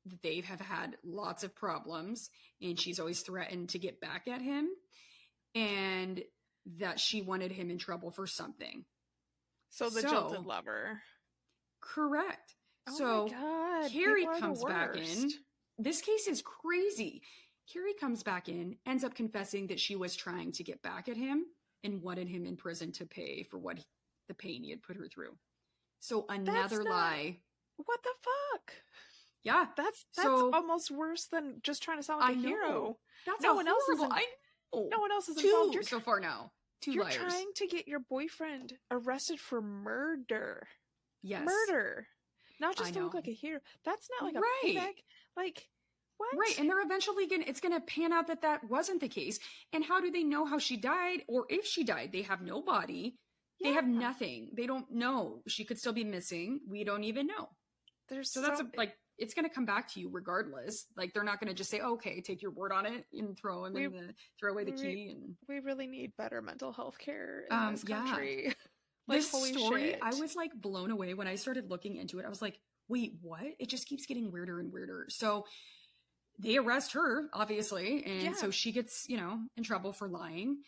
they have had lots of problems and she's always threatened to get back at him, and that she wanted him in trouble for something. So the jilted lover. Correct. Oh so my God, Carrie comes back in. This case is crazy. Carrie comes back in, ends up confessing that she was trying to get back at him and wanted him in prison to pay for the pain he had put her through. So another lie. What the fuck? Yeah. That's almost worse than just trying to sound like a hero. That's no one else is No one else is involved. You're so far now. You're liars. Trying to get your boyfriend arrested for murder. Yes. Murder. Not just to look like a hero. That's not like a payback. Like, what? Right. And they're eventually it's going to pan out that wasn't the case. And how do they know how she died, or if she died? They have no body. Yeah. They have nothing. They don't know. She could still be missing. We don't even know. That's it's going to come back to you regardless. Like, they're not going to just say, okay, take your word on it and throw away the key. And we really need better mental health care in this country. Like, this story, shit. I was like blown away when I started looking into it. I was like, wait, what? It just keeps getting weirder and weirder. So they arrest her, obviously. And so she gets, in trouble for lying.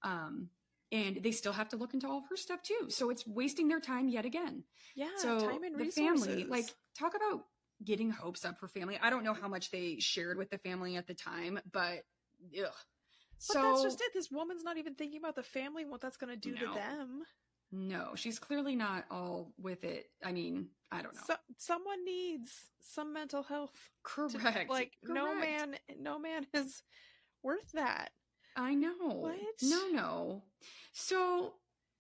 And they still have to look into all of her stuff too. So it's wasting their time yet again. Yeah. So time and resources. Family, like, talk about getting hopes up for family. I don't know how much they shared with the family at the time, but ugh. But that's just it. This woman's not even thinking about the family and what that's going to do to them. No, she's clearly not all with it. I mean, I don't know. Someone needs some mental health. Correct. Correct. No man is worth that. I know. What? No. So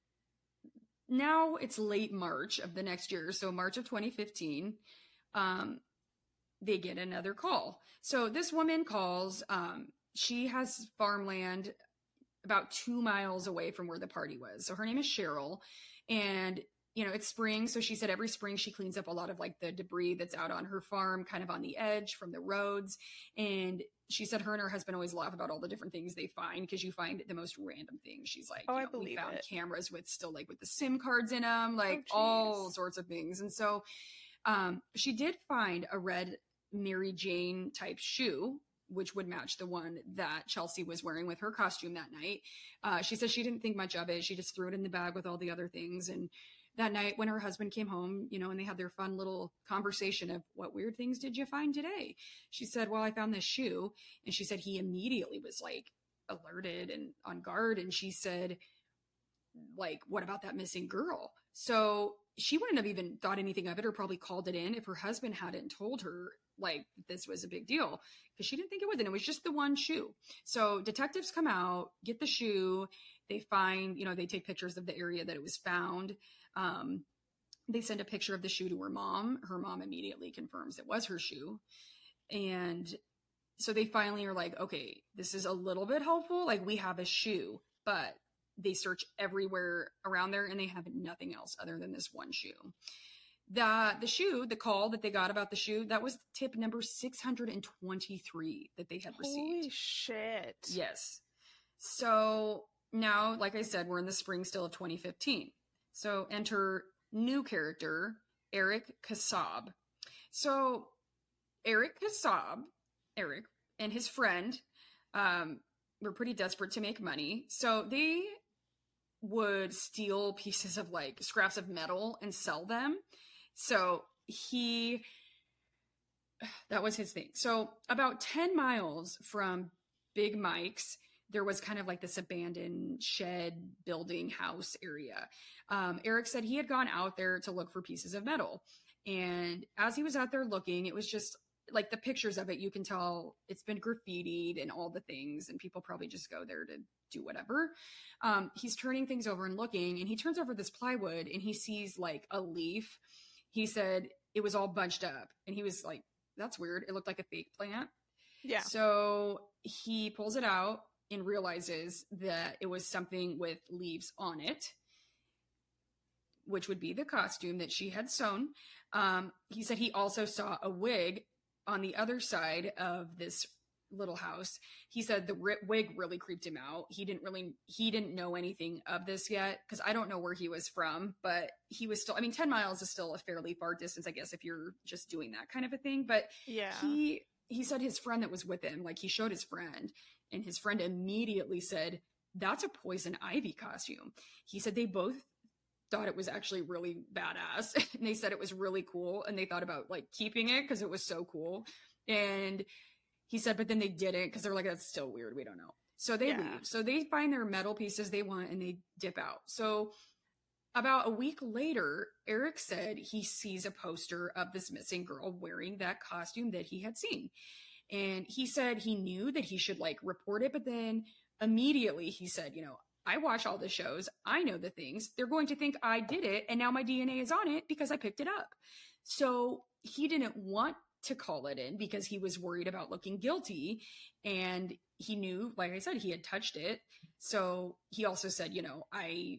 now it's late March of the next year. So March of 2015, they get another call. So this woman calls, she has farmland about 2 miles away from where the party was. So her name is Cheryl, and it's spring. So she said every spring she cleans up a lot of like the debris that's out on her farm, kind of on the edge from the roads. And she said her and her husband always laugh about all the different things they find, because you find the most random things. She's like, I believe we found it. Cameras with the SIM cards in them, like all sorts of things. And so she did find a red Mary Jane type shoe, which would match the one that Chelsea was wearing with her costume that night. She says she didn't think much of it. She just threw it in the bag with all the other things. And that night when her husband came home, and they had their fun little conversation of, what weird things did you find today? She said, well, I found this shoe. And she said he immediately was like alerted and on guard. And she said, like, what about that missing girl? So she wouldn't have even thought anything of it or probably called it in if her husband hadn't told her like this was a big deal, because she didn't think it was. And it was just the one shoe. So detectives come out, get the shoe. They find, they take pictures of the area that it was found. They send a picture of the shoe to her mom. Her mom immediately confirms it was her shoe. And so they finally are like, okay, this is a little bit helpful. Like, we have a shoe, but they search everywhere around there and they have nothing else other than this one shoe. The call that they got about the shoe, that was tip number 623 that they had received. Holy shit. Yes. So now, like I said, we're in the spring still of 2015. So enter new character, Eric Kassab. So Eric and his friend were pretty desperate to make money. So they would steal pieces of like scraps of metal and sell them. So that was his thing. So about 10 miles from Big Mike's, there was kind of like this abandoned shed building house area. Eric said he had gone out there to look for pieces of metal. And as he was out there looking, it was just like the pictures of it, you can tell it's been graffitied and all the things, and people probably just go there to do whatever. He's turning things over and looking, and he turns over this plywood and he sees like a leaf. He said it was all bunched up, and he was like, that's weird. It looked like a fake plant. Yeah. So he pulls it out and realizes that it was something with leaves on it, which would be the costume that she had sewn. He said he also saw a wig on the other side of this little house. He said the wig really creeped him out. He didn't know anything of this yet, because I don't know where he was from, but he was still, I mean, 10 miles is still a fairly far distance, I guess, if you're just doing that kind of a thing. But yeah, he said his friend that was with him, like he showed his friend, and his friend immediately said, that's a Poison Ivy costume. He said they both thought it was actually really badass, and they said it was really cool, and they thought about like keeping it because it was so cool. And he said, but then they didn't, because they're like, that's still weird, we don't know. So they leave. So they find their metal pieces they want, and they dip out. So about a week later, Eric said he sees a poster of this missing girl wearing that costume that he had seen. And he said he knew that he should like report it, but then immediately he said, you know, I watch all the shows. I know the things. They're going to think I did it, and now my DNA is on it because I picked it up. So he didn't want to call it in because he was worried about looking guilty. And he knew, like I said, he had touched it. So he also said, you know, I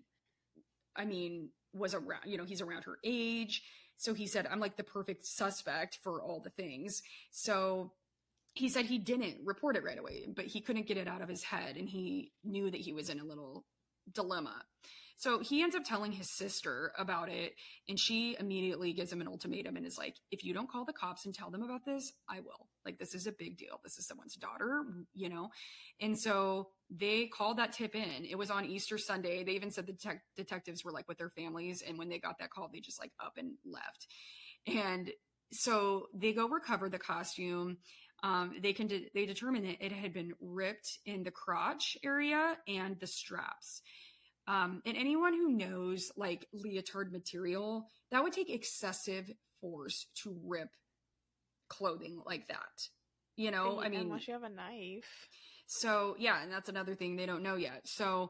mean, was around, you know, he's around her age. So he said, I'm like the perfect suspect for all the things. So he said he didn't report it right away, but he couldn't get it out of his head, and he knew that he was in a little dilemma. So he ends up telling his sister about it, and she immediately gives him an ultimatum and is like, if you don't call the cops and tell them about this, I will. Like, this is a big deal. This is someone's daughter, you know? And so they called that tip in. It was on Easter Sunday. They even said the detectives were like with their families, and when they got that call, they just like up and left. And so they go recover the costume. They determined that it had been ripped in the crotch area and the straps. And anyone who knows like leotard material, that would take excessive force to rip clothing like that. You know, I mean, unless you have a knife. So yeah, and that's another thing they don't know yet. So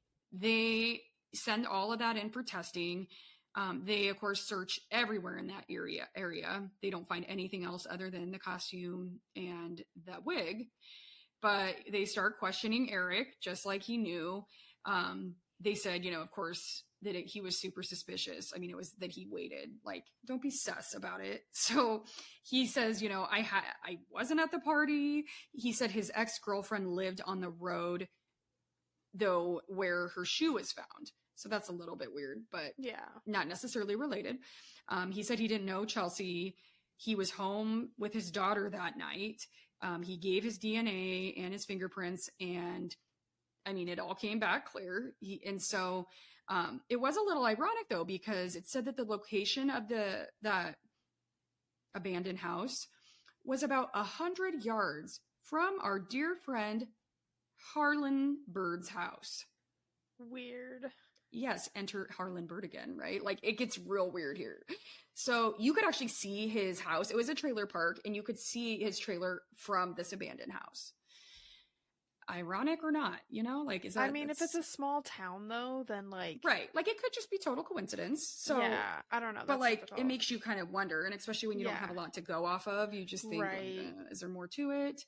they send all of that in for testing. They of course search everywhere in that area. They don't find anything else other than the costume and that wig, but they start questioning Eric, just like he knew. They said, you know, of course, that he was super suspicious. I mean, it was that he waited, like, don't be sus about it. So he says, you know, I wasn't at the party. He said his ex-girlfriend lived on the road, though, where her shoe was found. So that's a little bit weird, but yeah, not necessarily related. He said he didn't know Chelsea. He was home with his daughter that night. He gave his DNA and his fingerprints, and I mean, it all came back clear. So it was a little ironic though, because it said that the location of that abandoned house was about 100 yards from our dear friend Harlan Bird's house. Weird. Yes, enter Harlan Bird again, right? Like, it gets real weird here. So you could actually see his house. It was a trailer park, and you could see his trailer from this abandoned house. Ironic or not, you know? Like, is that... I mean, if it's a small town, though, then, like... Right. Like, it could just be total coincidence. So yeah, I don't know. But, like, difficult. It makes you kind of wonder, and especially when you don't have a lot to go off of, you just think, right. Is there more to it?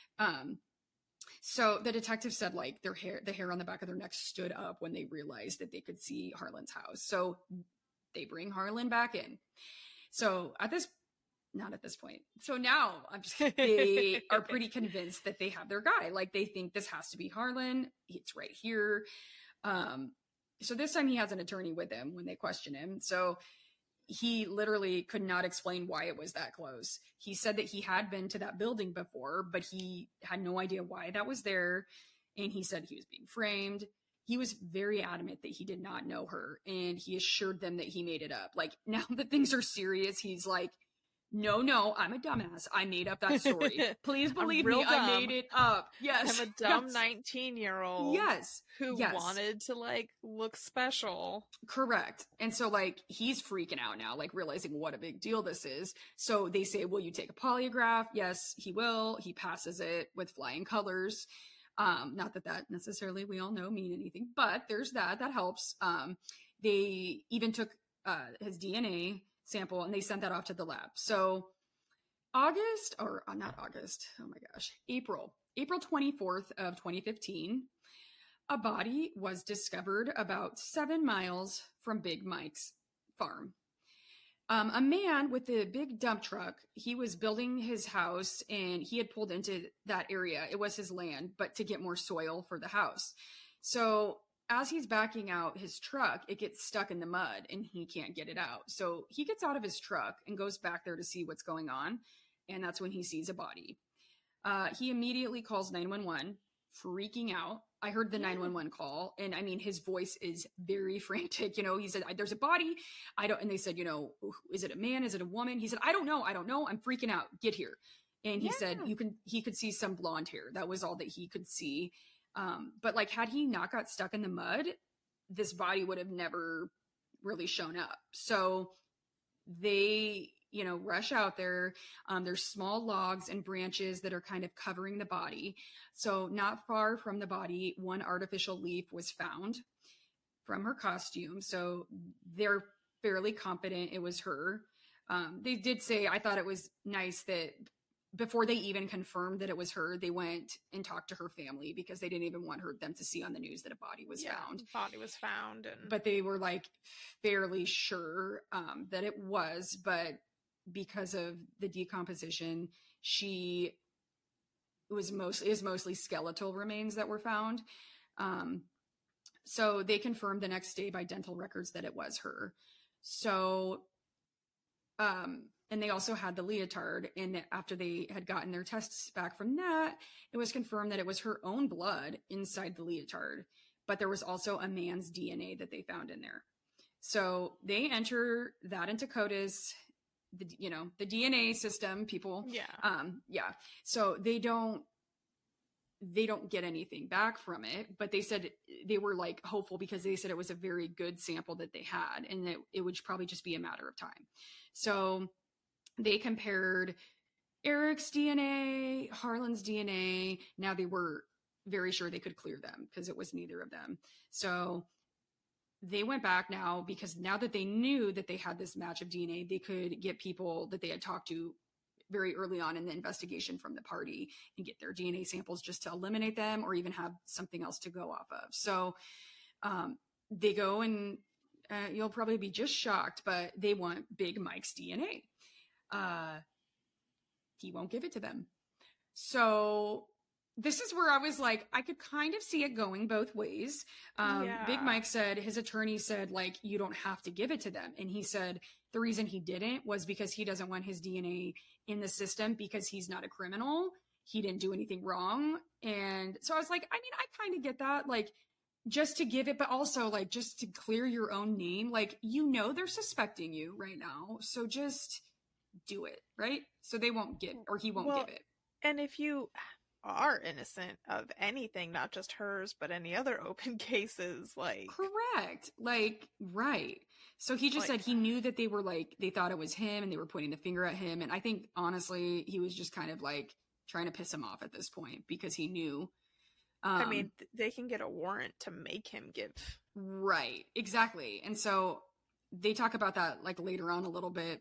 So the detective said, like, the hair on the back of their neck stood up when they realized that they could see Harlan's house. So they bring Harlan back in. So not at this point. So now they are pretty convinced that they have their guy. Like, they think this has to be Harlan. It's right here. So this time he has an attorney with him when they question him. So he literally could not explain why it was that close. He said that he had been to that building before, but he had no idea why that was there. And he said he was being framed. He was very adamant that he did not know her. And he assured them that he made it up. Like, now that things are serious, he's like, no, I'm a dumbass. I made up that story. Please believe me, dumb. I made it up. Yes. I'm a dumb 19-year-old. Yes. Who wanted to, like, look special. Correct. And so, like, he's freaking out now, like, realizing what a big deal this is. So they say, will you take a polygraph? Yes, he will. He passes it with flying colors. Not that necessarily, we all know, mean anything, but there's that helps. They even took his DNA sample and they sent that off to the lab. So April 24th of 2015, a body was discovered about 7 miles from Big Mike's farm. A man with a big dump truck, he was building his house and he had pulled into that area. It was his land, but to get more soil for the house. So as he's backing out his truck, it gets stuck in the mud and he can't get it out. So he gets out of his truck and goes back there to see what's going on. And that's when he sees a body. He immediately calls 911, freaking out. I heard the 911 call, and I mean, his voice is very frantic. You know, he said, "There's a body. And they said, you know, is it a man? Is it a woman?" He said, I don't know. I'm freaking out. Get here." And he said, he could see some blonde hair. That was all that he could see. But like, had he not got stuck in the mud, this body would have never really shown up. So they, you know, rush out there. There's small logs and branches that are kind of covering the body. So not far from the body, one artificial leaf was found from her costume. So they're fairly confident it was her. They did say, I thought it was nice that before they even confirmed that it was her, they went and talked to her family because they didn't even want them to see on the news that a body was found. Body was found. But they were like fairly sure that it was, but because of the decomposition, is mostly skeletal remains that were found. So they confirmed the next day by dental records that it was her. So, and they also had the leotard, and after they had gotten their tests back from that, it was confirmed that it was her own blood inside the leotard, but there was also a man's DNA that they found in there. So they enter that into CODIS, the DNA system, people. So they don't get anything back from it, but they said they were like hopeful because they said it was a very good sample that they had, and that it would probably just be a matter of time. So they compared Eric's DNA, Harlan's DNA. Now they were very sure they could clear them because it was neither of them. So they went back now because now that they knew that they had this match of DNA, they could get people that they had talked to very early on in the investigation from the party and get their DNA samples just to eliminate them or even have something else to go off of. So they go and you'll probably be just shocked, but they want Big Mike's DNA. He won't give it to them. So this is where I was like, I could kind of see it going both ways. Big Mike said, his attorney said, like, you don't have to give it to them. And he said the reason he didn't was because he doesn't want his DNA in the system because he's not a criminal. He didn't do anything wrong. And so I was like, I mean, I kind of get that, like, just to give it, but also like just to clear your own name. Like, they're suspecting you right now. So just do it, right? So they won't give, or he won't give it. And if you are innocent of anything, not just hers, but any other open cases, like... Correct. Like, right. So he just said he knew that they were like, they thought it was him and they were pointing the finger at him. And I think, honestly, he was just kind of like trying to piss him off at this point because he knew. I mean, they can get a warrant to make him give. Right. Exactly. And so they talk about that like later on a little bit.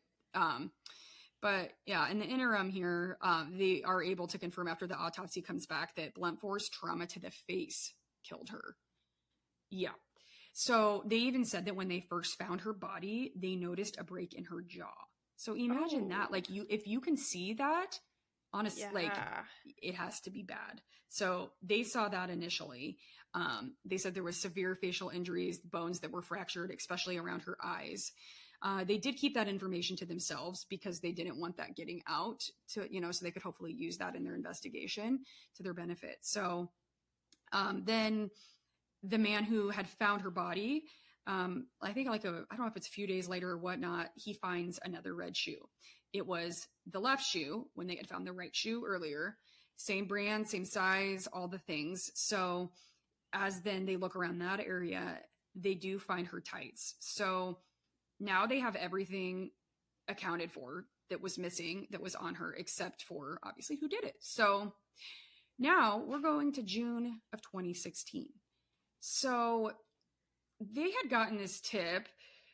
But yeah, in the interim here, they are able to confirm after the autopsy comes back that blunt force trauma to the face killed her. Yeah. So they even said that when they first found her body, they noticed a break in her jaw. So imagine that, like if you can see that, honestly, like it has to be bad. So they saw that initially. They said there was severe facial injuries, bones that were fractured, especially around her eyes. They did keep that information to themselves because they didn't want that getting out to, so they could hopefully use that in their investigation to their benefit. So then the man who had found her body, I think I don't know if it's a few days later or whatnot, he finds another red shoe. It was the left shoe when they had found the right shoe earlier. Same brand, same size, all the things. So as then they look around that area, they do find her tights. So now they have everything accounted for that was missing, that was on her, except for obviously who did it. So now we're going to June of 2016. So they had gotten this tip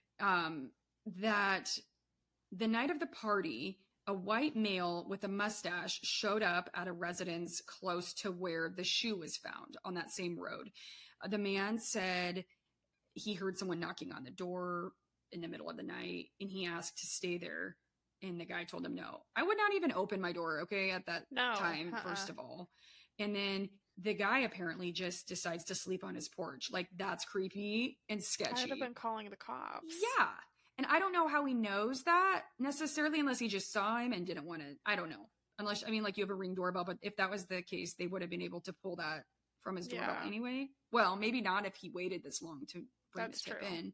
that the night of the party, a white male with a mustache showed up at a residence close to where the shoe was found on that same road. The man said he heard someone knocking on the door. in the middle of the night, and he asked to stay there. And the guy told him no. I would not even open my door, okay, at that time, first of all. And then the guy apparently just decides to sleep on his porch. Like, that's creepy and sketchy. I'd have been calling the cops. Yeah. And I don't know how he knows that necessarily, unless he just saw him and didn't want to. I don't know. Unless, I mean, like, you have a Ring doorbell, but if that was the case, they would have been able to pull that from his doorbell anyway. Well, maybe not if he waited this long to bring the tip in.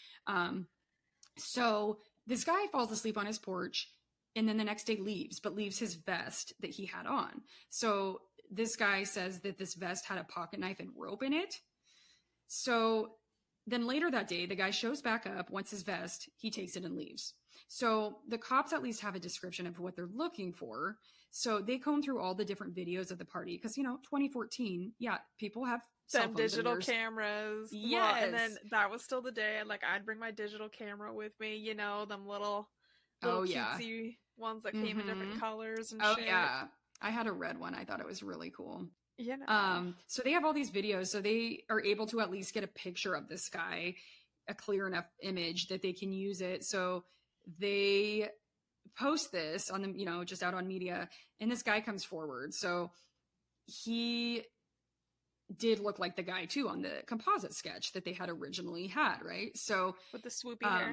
So this guy falls asleep on his porch and then the next day leaves, but leaves his vest that he had on. So this guy says that this vest had a pocket knife and rope in it. So then later that day, the guy shows back up, wants his vest, he takes it and leaves. So the cops at least have a description of what they're looking for. So they comb through all the different videos of the party because, 2014, people have them digital cameras. Yes. Well, and then that was still the day. Like, I'd bring my digital camera with me, them little cutesy ones that came in different colors and shit. Oh, yeah. I had a red one. I thought it was really cool. So they have all these videos, so they are able to at least get a picture of this guy, a clear enough image that they can use it. So they post this on the, just out on media, and this guy comes forward. So he did look like the guy too on the composite sketch that they had originally had, right? So with the swoopy hair.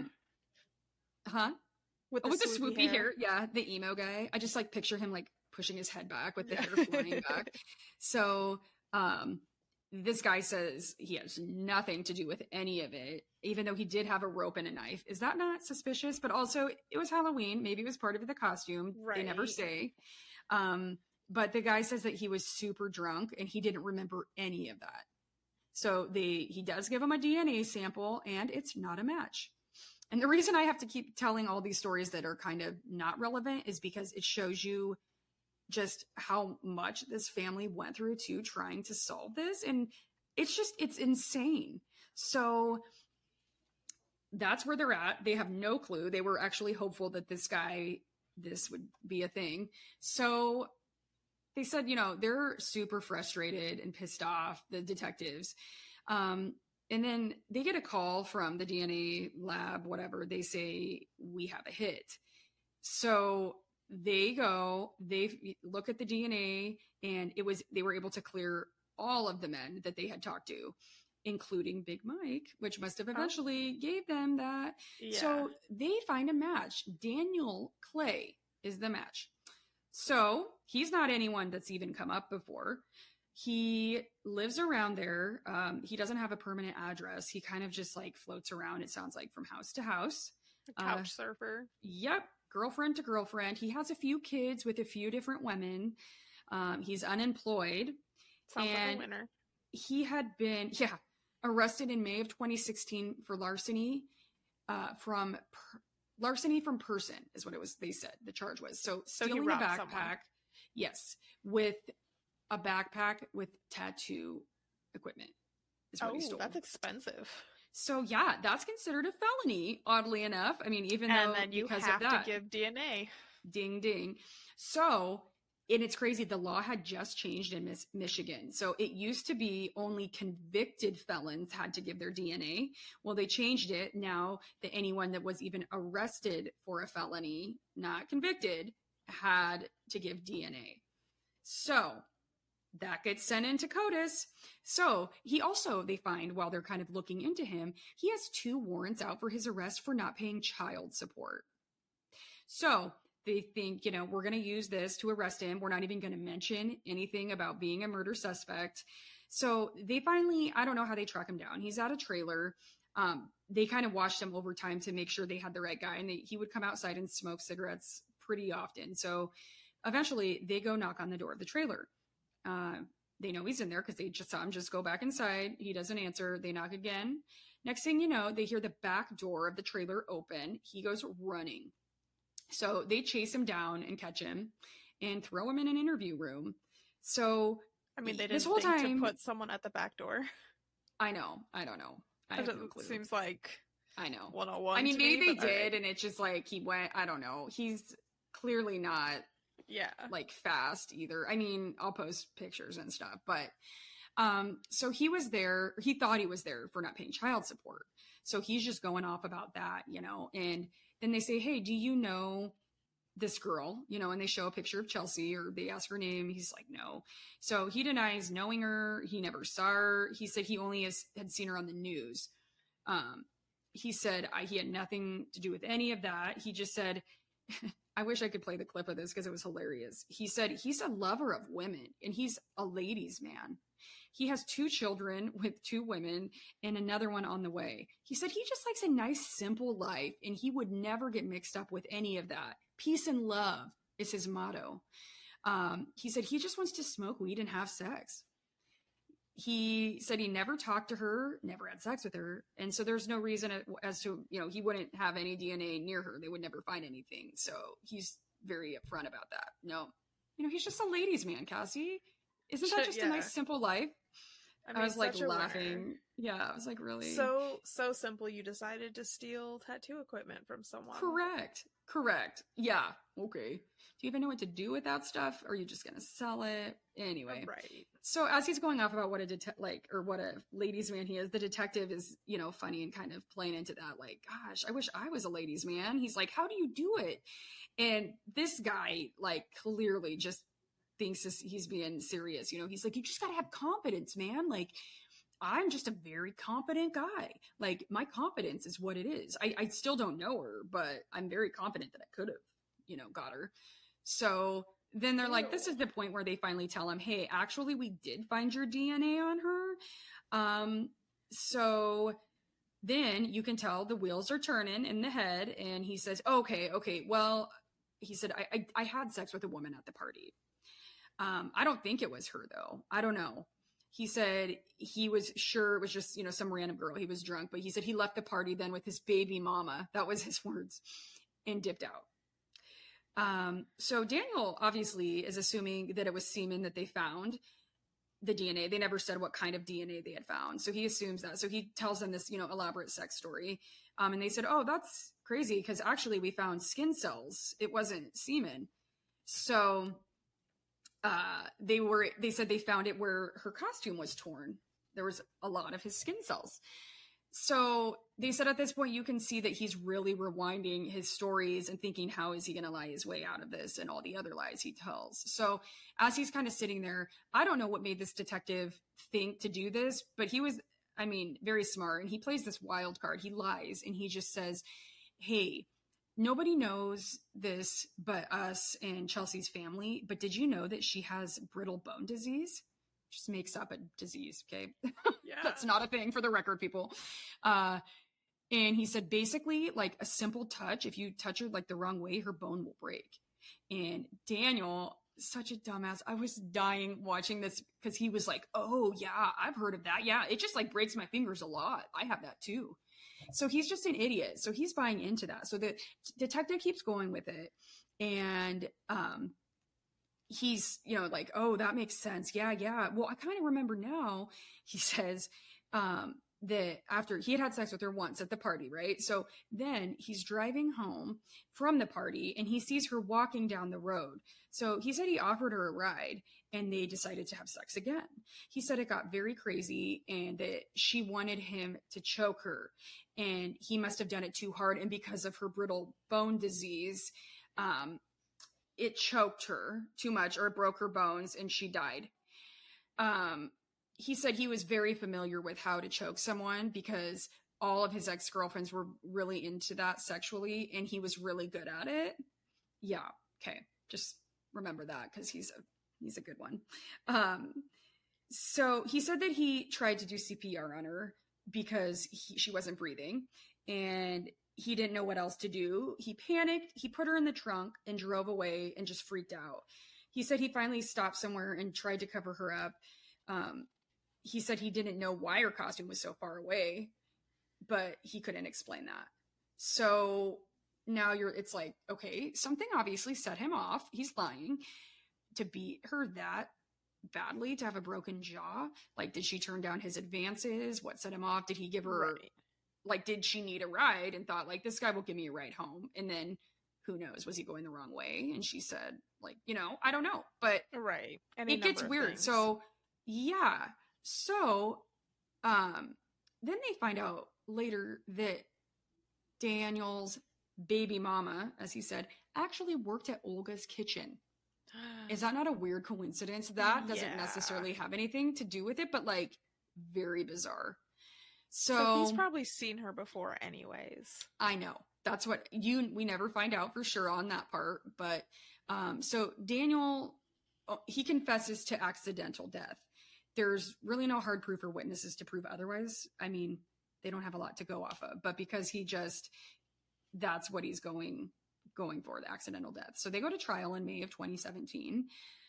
With the swoopy hair. Yeah, the emo guy. I just like picture him like pushing his head back with the hair flying back. So this guy says he has nothing to do with any of it, even though he did have a rope and a knife. Is that not suspicious? But also, it was Halloween. Maybe it was part of the costume. Right. They never say. But the guy says that he was super drunk and he didn't remember any of that. So he does give him a DNA sample and it's not a match. And the reason I have to keep telling all these stories that are kind of not relevant is because it shows you just how much this family went through to trying to solve this. And it's insane. So that's where they're at. They have no clue. They were actually hopeful that this would be a thing. So they said, they're super frustrated and pissed off, the detectives. And then they get a call from the DNA lab, whatever. They say, we have a hit. So they look at the DNA, and they were able to clear all of the men that they had talked to, including Big Mike, which must have eventually gave them that. Yeah. So they find a match. Daniel Clay is the match. So he's not anyone that's even come up before. He lives around there. He doesn't have a permanent address. He kind of just like floats around, it sounds like, from house to house. A couch surfer. Yep. Girlfriend to girlfriend. He has a few kids with a few different women. He's unemployed. Sounds like a winner. He had been, arrested in May of 2016 for larceny from person is what it was. They said the charge was. So stealing a backpack. Someone. Yes. With a backpack with tattoo equipment is what he stole. That's expensive. So that's considered a felony, oddly enough. I mean, even though then you have to give DNA. Ding, ding. So, and it's crazy. The law had just changed in Michigan. So it used to be only convicted felons had to give their DNA. Well, they changed it now that anyone that was even arrested for a felony, not convicted, had to give DNA. So that gets sent into CODIS. So he also, they find while they're kind of looking into him, he has 2 warrants out for his arrest for not paying child support. So they think, we're going to use this to arrest him. We're not even going to mention anything about being a murder suspect. So they finally, I don't know how they track him down. He's at a trailer. They kind of watched him over time to make sure they had the right guy. And he would come outside and smoke cigarettes pretty often. So eventually they go knock on the door of the trailer. They know he's in there because they just saw him just go back inside. He doesn't answer. They knock again. Next thing you know, they hear the back door of the trailer open. He goes running. So they chase him down and catch him and throw him in an interview room. So I mean, they didn't think to put someone at the back door. I know. I don't know. It seems like I know 101. I mean, maybe they did, and it's just like he went. I don't know. He's clearly not. Like fast either. I mean, I'll post pictures and stuff, but So he was there. He thought he was there for not paying child support. So he's just going off about that, you know, and then they say, hey, do you know this girl, you know, and they show a picture of Chelsea, or they ask her name. He's like, no. So he denies knowing her. He never saw her. He said he only had seen her on the news. He said he had nothing to do with any of that. He just said, I wish I could play the clip of this because it was hilarious. He said he's a lover of women and he's a ladies' man. He has 2 children with 2 women and another one on the way. He said he just likes a nice, simple life and he would never get mixed up with any of that. Peace and love is his motto. He said he just wants to smoke weed and have sex. He said he never talked to her, never had sex with her. And so there's no reason as to, you know, he wouldn't have any DNA near her. They would never find anything. So he's very upfront about that. No, you know, he's just a ladies' man, Cassie. Isn't that just a nice, simple life? I mean, I was like laughing. Winner. Yeah, I was like, really? So simple. You decided to steal tattoo equipment from someone. Correct. Yeah. Okay. Do you even know what to do with that stuff? Or are you just going to sell it? Anyway. Right. So as he's going off about what what a ladies' man he is, the detective is, you know, funny and kind of playing into that. Like, gosh, I wish I was a ladies' man. He's like, how do you do it? And this guy, like, clearly just thinks he's being serious. You know, he's like, you just got to have confidence, man. Like, I'm just a very competent guy. Like, my confidence is what it is. I still don't know her, but I'm very confident that I could have, you know, got her. So then they're like, this is the point where they finally tell him, hey, actually, we did find your DNA on her. So then you can tell the wheels are turning in the head. And he says, okay. Well, he said, I had sex with a woman at the party. I don't think it was her, though. I don't know. He said he was sure it was just, you know, some random girl. He was drunk, but he said he left the party then with his baby mama. That was his words, and dipped out. So Daniel obviously is assuming that it was semen that they found, the DNA. They never said what kind of DNA they had found. So he assumes that. So he tells them this, you know, elaborate sex story. And they said, oh, that's crazy because actually we found skin cells. It wasn't semen. So they said they found it where her costume was torn. There was a lot of his skin cells. So they said at this point, you can see that he's really rewinding his stories and thinking, how is he going to lie his way out of this and all the other lies he tells? So as he's kind of sitting there, I don't know what made this detective think to do this, but he was, I mean, very smart. And he plays this wild card. He lies and he just says, hey, nobody knows this but us and Chelsea's family. But did you know that she has brittle bone disease? Just makes up a disease, okay? Yeah. That's not a thing, for the record, people. And he said, basically, like a simple touch, if you touch her like the wrong way, her bone will break. And Daniel, such a dumbass. I was dying watching this because he was like, oh, yeah, I've heard of that. Yeah, it just like breaks my fingers a lot. I have that too. So he's just an idiot. So he's buying into that. So the detective keeps going with it. And he's, you know, like, oh, that makes sense. Yeah. Well, I kind of remember now, he says, that after he had sex with her once at the party, right? So then he's driving home from the party and he sees her walking down the road. So he said he offered her a ride and they decided to have sex again. He said it got very crazy and that she wanted him to choke her and he must have done it too hard. And because of her brittle bone disease, it choked her too much or it broke her bones and she died. He said he was very familiar with how to choke someone because all of his ex-girlfriends were really into that sexually and he was really good at it. Yeah. Okay. Just remember that because he's a good one. So he said that he tried to do CPR on her because she wasn't breathing and he didn't know what else to do. He panicked. He put her in the trunk and drove away and just freaked out. He said he finally stopped somewhere and tried to cover her up. He said he didn't know why her costume was so far away, but he couldn't explain that. So now it's like, okay, something obviously set him off. He's lying. To beat her that badly, to have a broken jaw. Like, did she turn down his advances? What set him off? Did he give her, like, did she need a ride and thought, like, this guy will give me a ride home? And then who knows? Was he going the wrong way? And she said, like, you know, I don't know. But right. it gets weird. Things. So, yeah. So, then they find out later that Daniel's baby mama, as he said, actually worked at Olga's kitchen. Is that not a weird coincidence? That doesn't necessarily have anything to do with it, but like very bizarre. So he's probably seen her before anyways. I know. That's what we never find out for sure on that part. But so Daniel, he confesses to accidental death. There's really no hard proof or witnesses to prove otherwise. I mean, they don't have a lot to go off of, but because that's what he's going for, the accidental death. So they go to trial in May of 2017.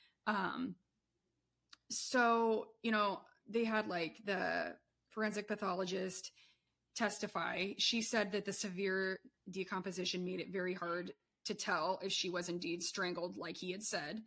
So, they had like the forensic pathologist testify. She said that the severe decomposition made it very hard to tell if she was indeed strangled like he had said.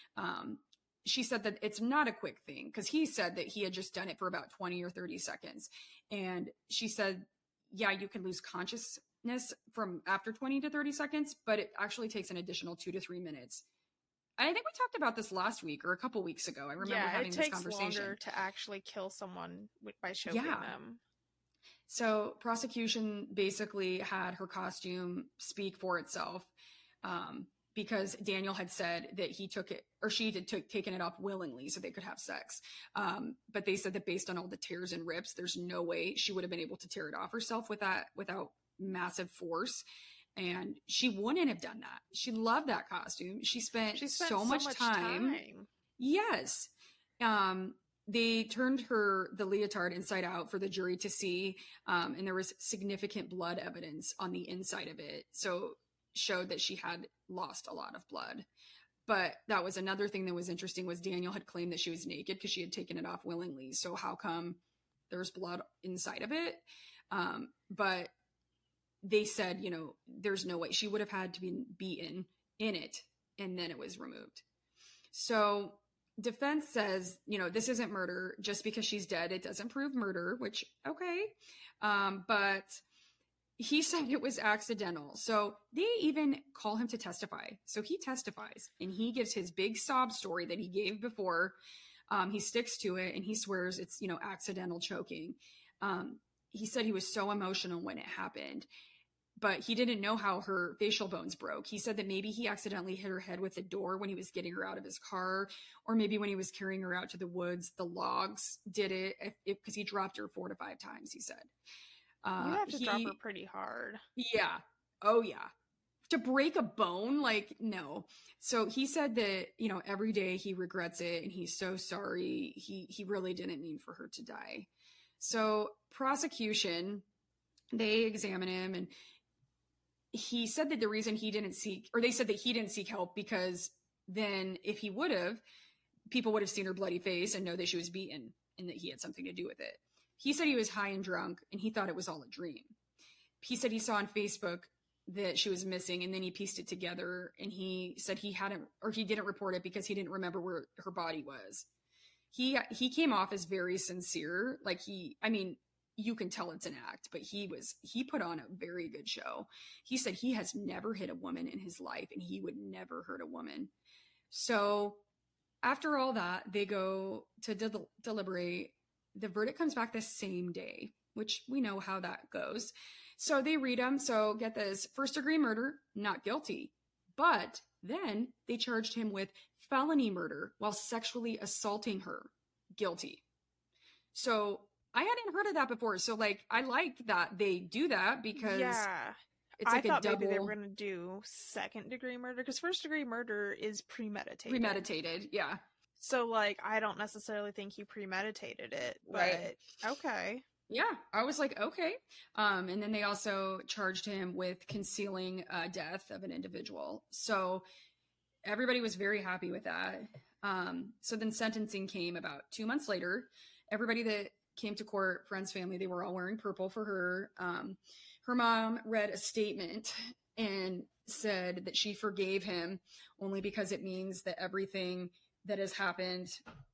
She said that it's not a quick thing because he said that he had just done it for about 20 or 30 seconds. And she said, yeah, you can lose consciousness from after 20 to 30 seconds, but it actually takes an additional 2 to 3 minutes. I think we talked about this last week or a couple weeks ago. I remember having this conversation. It takes longer to actually kill someone by choking them. So prosecution basically had her costume speak for itself. Because Daniel had said that he took it, or she had taken it off willingly so they could have sex. But they said that based on all the tears and rips, there's no way she would have been able to tear it off herself without massive force. And she wouldn't have done that. She loved that costume. She spent so much time. Yes. They turned the leotard inside out for the jury to see. And there was significant blood evidence on the inside of it. So showed that she had lost a lot of blood. But that was another thing that was interesting was Daniel had claimed that she was naked because she had taken it off willingly. So how come there's blood inside of it? But they said, there's no way she would have had to be beaten in it. And then it was removed. So defense says, this isn't murder. Just because she's dead, it doesn't prove murder, which, okay. But he said it was accidental. So they even call him to testify. So he testifies and he gives his big sob story that he gave before. He sticks to it and he swears it's, accidental choking. He said he was so emotional when it happened, but he didn't know how her facial bones broke. He said that maybe he accidentally hit her head with the door when he was getting her out of his car, or maybe when he was carrying her out to the woods, the logs did it because he dropped her 4 to 5 times, he said. You have to drop her pretty hard. Yeah. Oh, yeah. To break a bone? Like, no. So he said that, every day he regrets it and he's so sorry. He really didn't mean for her to die. So prosecution, they examine him and he said that the reason they said that he didn't seek help because then if he would have, people would have seen her bloody face and know that she was beaten and that he had something to do with it. He said he was high and drunk and he thought it was all a dream. He said he saw on Facebook that she was missing and then he pieced it together and he said he didn't report it because he didn't remember where her body was. He came off as very sincere. Like you can tell it's an act, but he put on a very good show. He said he has never hit a woman in his life and he would never hurt a woman. So after all that, they go to deliberate. The verdict comes back the same day, which we know how that goes. So they read them. So get this, 1st-degree murder, not guilty. But then they charged him with felony murder while sexually assaulting her, guilty. So I hadn't heard of that before. So I like that they do that because it's like I thought maybe they were going to do 2nd-degree murder because 1st-degree murder is premeditated. Premeditated, yeah. So, I don't necessarily think he premeditated it, but right. Okay. Yeah, I was like, okay. And then they also charged him with concealing death of an individual. So everybody was very happy with that. So then sentencing came about 2 months later. Everybody that came to court, friends, family, they were all wearing purple for her. Her mom read a statement and said that she forgave him only because it means that everything that has happened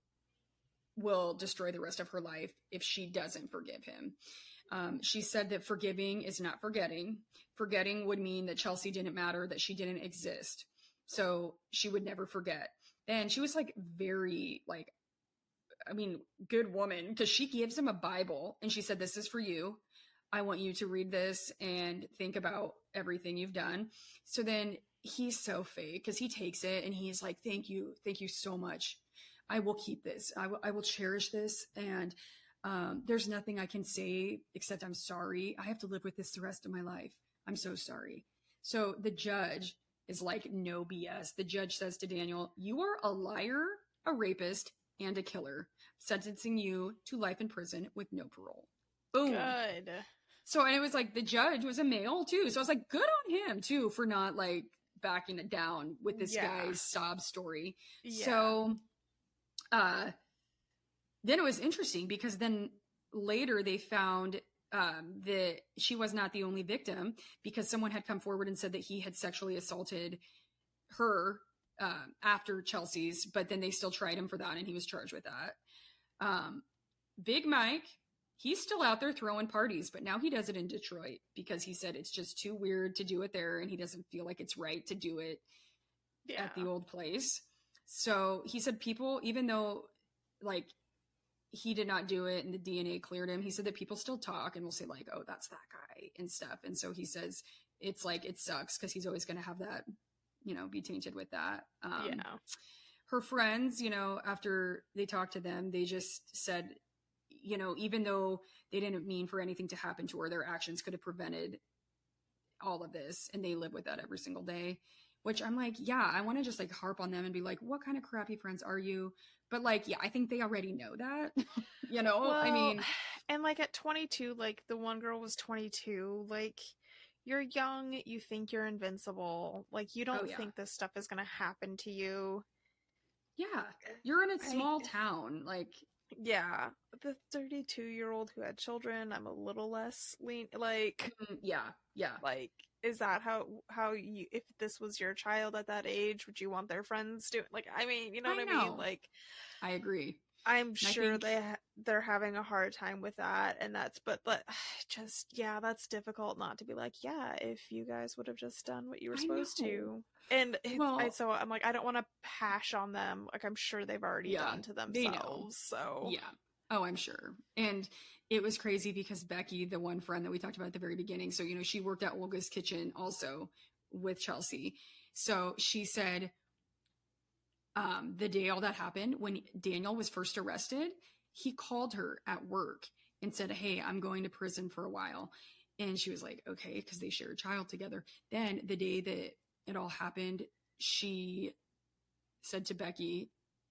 will destroy the rest of her life if she doesn't forgive him. She said that forgiving is not forgetting. Forgetting would mean that Chelsea didn't matter, that she didn't exist. So she would never forget. And she was very I mean, good woman, because she gives him a Bible and she said, this is for you. I want you to read this and think about everything you've done. So then he's so fake because he takes it and he's like, thank you so much. I will keep this. I will cherish this. And there's nothing I can say except I'm sorry. I have to live with this the rest of my life. I'm so sorry. So the judge is like, no BS. The judge says to Daniel, you are a liar, a rapist, and a killer, sentencing you to life in prison with no parole. Boom. Good. So, and it was like, the judge was a male too. So I was like, good on him too, for not like backing it down with this guy's sob story. Yeah. So, then it was interesting because then later they found that she was not the only victim, because someone had come forward and said that he had sexually assaulted her after Chelsea's, but then they still tried him for that and he was charged with that. Big Mike, he's still out there throwing parties, but now he does it in Detroit because he said it's just too weird to do it there and he doesn't feel like it's right to do it at the old place. So he said people, even though like he did not do it and the DNA cleared him, he said that people still talk and will say like, oh, that's that guy and stuff. And so he says it's like, it sucks because he's always going to have that, you know, be tainted with that. Her friends, you know, after they talked to them, they just said, you know, even though they didn't mean for anything to happen to her, their actions could have prevented all of this. And they live with that every single day, which I'm like, yeah, I want to just like harp on them and be like, what kind of crappy friends are you? But like, yeah, I think they already know that, you know, well, I mean. And like at 22, like the one girl was 22, like you're young, you think you're invincible. Like you don't think this stuff is going to happen to you. Yeah. You're in a small town. Like, yeah, the 32-year-old who had children, I'm a little less like, yeah, like, is that how you, if this was your child at that age, would you want their friends to, like, I mean, you know what I mean? Like, I agree. I'm sure they're having a hard time with that, and that's, but just, yeah, that's difficult not to be like, yeah, if you guys would have just done what you were supposed to. And so I'm like, I don't want to pash on them. Like, I'm sure they've already done to themselves. So yeah. Oh, I'm sure. And it was crazy because Becky, the one friend that we talked about at the very beginning, so, you know, she worked at Olga's Kitchen also with Chelsea. So she said, the day all that happened, when Daniel was first arrested, he called her at work and said, hey, I'm going to prison for a while. And she was like, okay, because they share a child together. Then the day that it all happened, she said to Becky,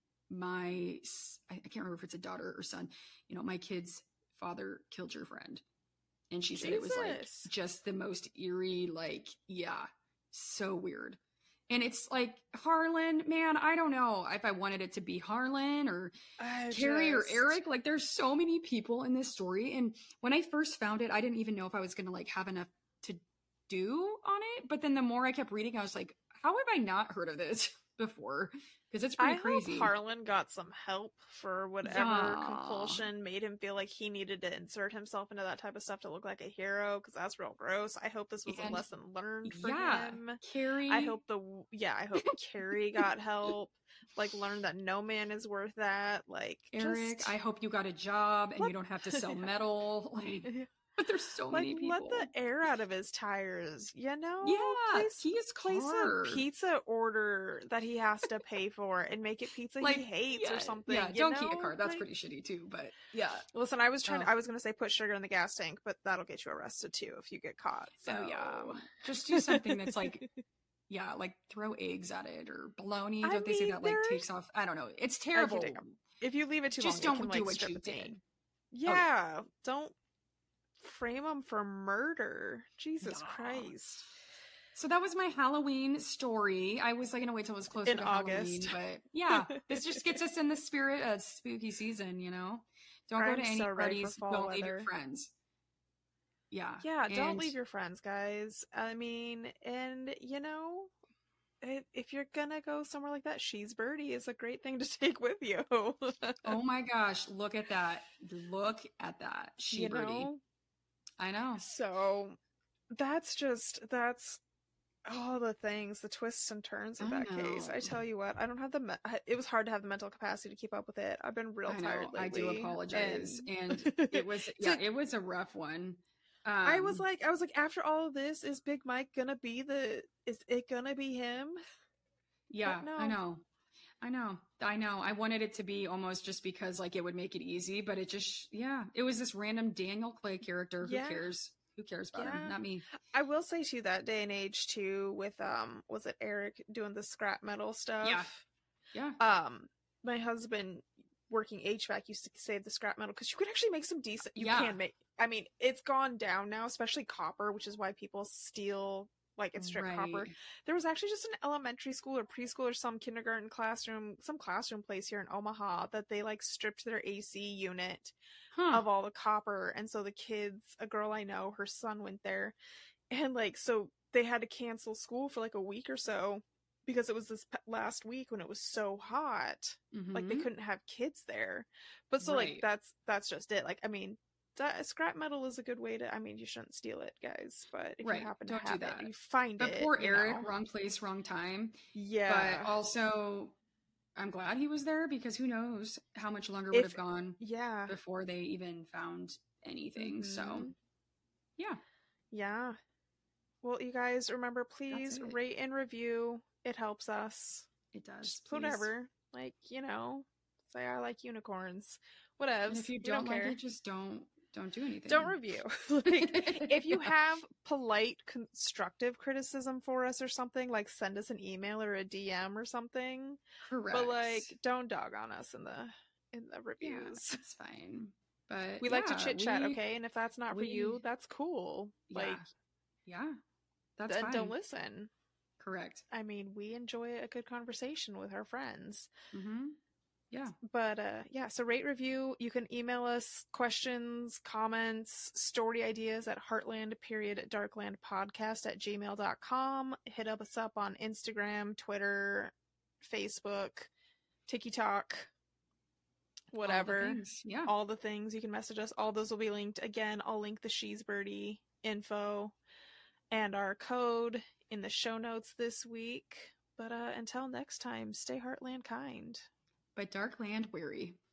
I can't remember if it's a daughter or son, you know, my kid's father killed your friend. And she said it was like just the most eerie, like, yeah, so weird. And it's like, Harlan, man, I don't know if I wanted it to be Harlan or Carrie or Eric. Like, there's so many people in this story. And when I first found it, I didn't even know if I was going to like have enough to do on it. But then the more I kept reading, I was like, how have I not heard of this before? Because it's pretty crazy. I hope Harlan got some help for whatever compulsion made him feel like he needed to insert himself into that type of stuff to look like a hero, because that's real gross. I hope this was a lesson learned for him. Carrie. I hope Carrie got help. Like, learned that no man is worth that. Like, Eric, I hope you got a job and you don't have to sell metal. Like, but there's so many people. Let the air out of his tires, you know? Yeah, place a pizza order that he has to pay for and make it pizza like, he hates or something. Yeah, don't key a car. That's pretty shitty too, but yeah. Listen, I was going to say put sugar in the gas tank, but that'll get you arrested too if you get caught. So yeah, just do something that's like, yeah, like throw eggs at it or bologna. Don't they say that like takes off? I don't know. It's terrible. If you leave it too long, just don't can, do like, what you did. Yeah, don't frame them for murder. Jesus Christ. So that was my Halloween story. I was like gonna wait till it was closer to August. Halloween, but yeah, this just gets us in the spirit of spooky season, you know? Don't go to any parties, don't leave your friends. Yeah. Yeah, don't leave your friends, guys. I mean, and you know, if you're gonna go somewhere like that, She's Birdie is a great thing to take with you. Oh my gosh, look at that. Look at that. She's Birdie. I know. So that's Oh, the things, the twists and turns of that case. I tell you what, I don't have it was hard to have the mental capacity to keep up with it. I've been real tired lately. I do apologize. And it was, it was a rough one. I was like, after all of this, is Big Mike gonna be is it gonna be him? Yeah, no. I know. I wanted it to be almost just because like it would make it easy, but it just, it was this random Daniel Clay character. Who cares? Who cares about him? Not me. I will say too, that day and age too, with was it Eric doing the scrap metal stuff? Yeah. My husband working HVAC used to save the scrap metal because you could actually make some decent. You can make. I mean, it's gone down now, especially copper, which is why people steal. Like it's stripped copper. There was actually just an elementary school or preschool or some kindergarten classroom, some classroom place here in Omaha that they like stripped their AC unit of all the copper. And so the kids, a girl I know, her son went there, and like, so they had to cancel school for like a week or so because it was this last week when it was so hot. Like they couldn't have kids there. But so like that's just it. Like, I mean, scrap metal is a good way to, I mean, you shouldn't steal it, guys, but if you happen to have it, you find it. But poor Eric, wrong place, wrong time. Yeah. But also, I'm glad he was there because who knows how much longer would have gone before they even found anything. So, yeah. Well, you guys, remember, please rate and review. It helps us. It does. Just whatever. Like, say I like unicorns. Whatever. And if you don't like it, just don't do anything. Don't review. Like, if you have polite, constructive criticism for us or something, like send us an email or a DM or something. Correct. But like, don't dog on us in the reviews. Yeah, it's fine. But we like to chit chat, okay? And if that's not for you, that's cool. Like, that's fine. Don't listen. Correct. I mean, we enjoy a good conversation with our friends. Yeah. But so rate, review. You can email us questions, comments, story ideas at heartland.darklandpodcast@gmail.com. Hit us up on Instagram, Twitter, Facebook, TikTok, whatever. All the things. You can message us. All those will be linked. Again, I'll link the She's Birdie info and our code in the show notes this week. But until next time, stay Heartland kind. But Darkland wary.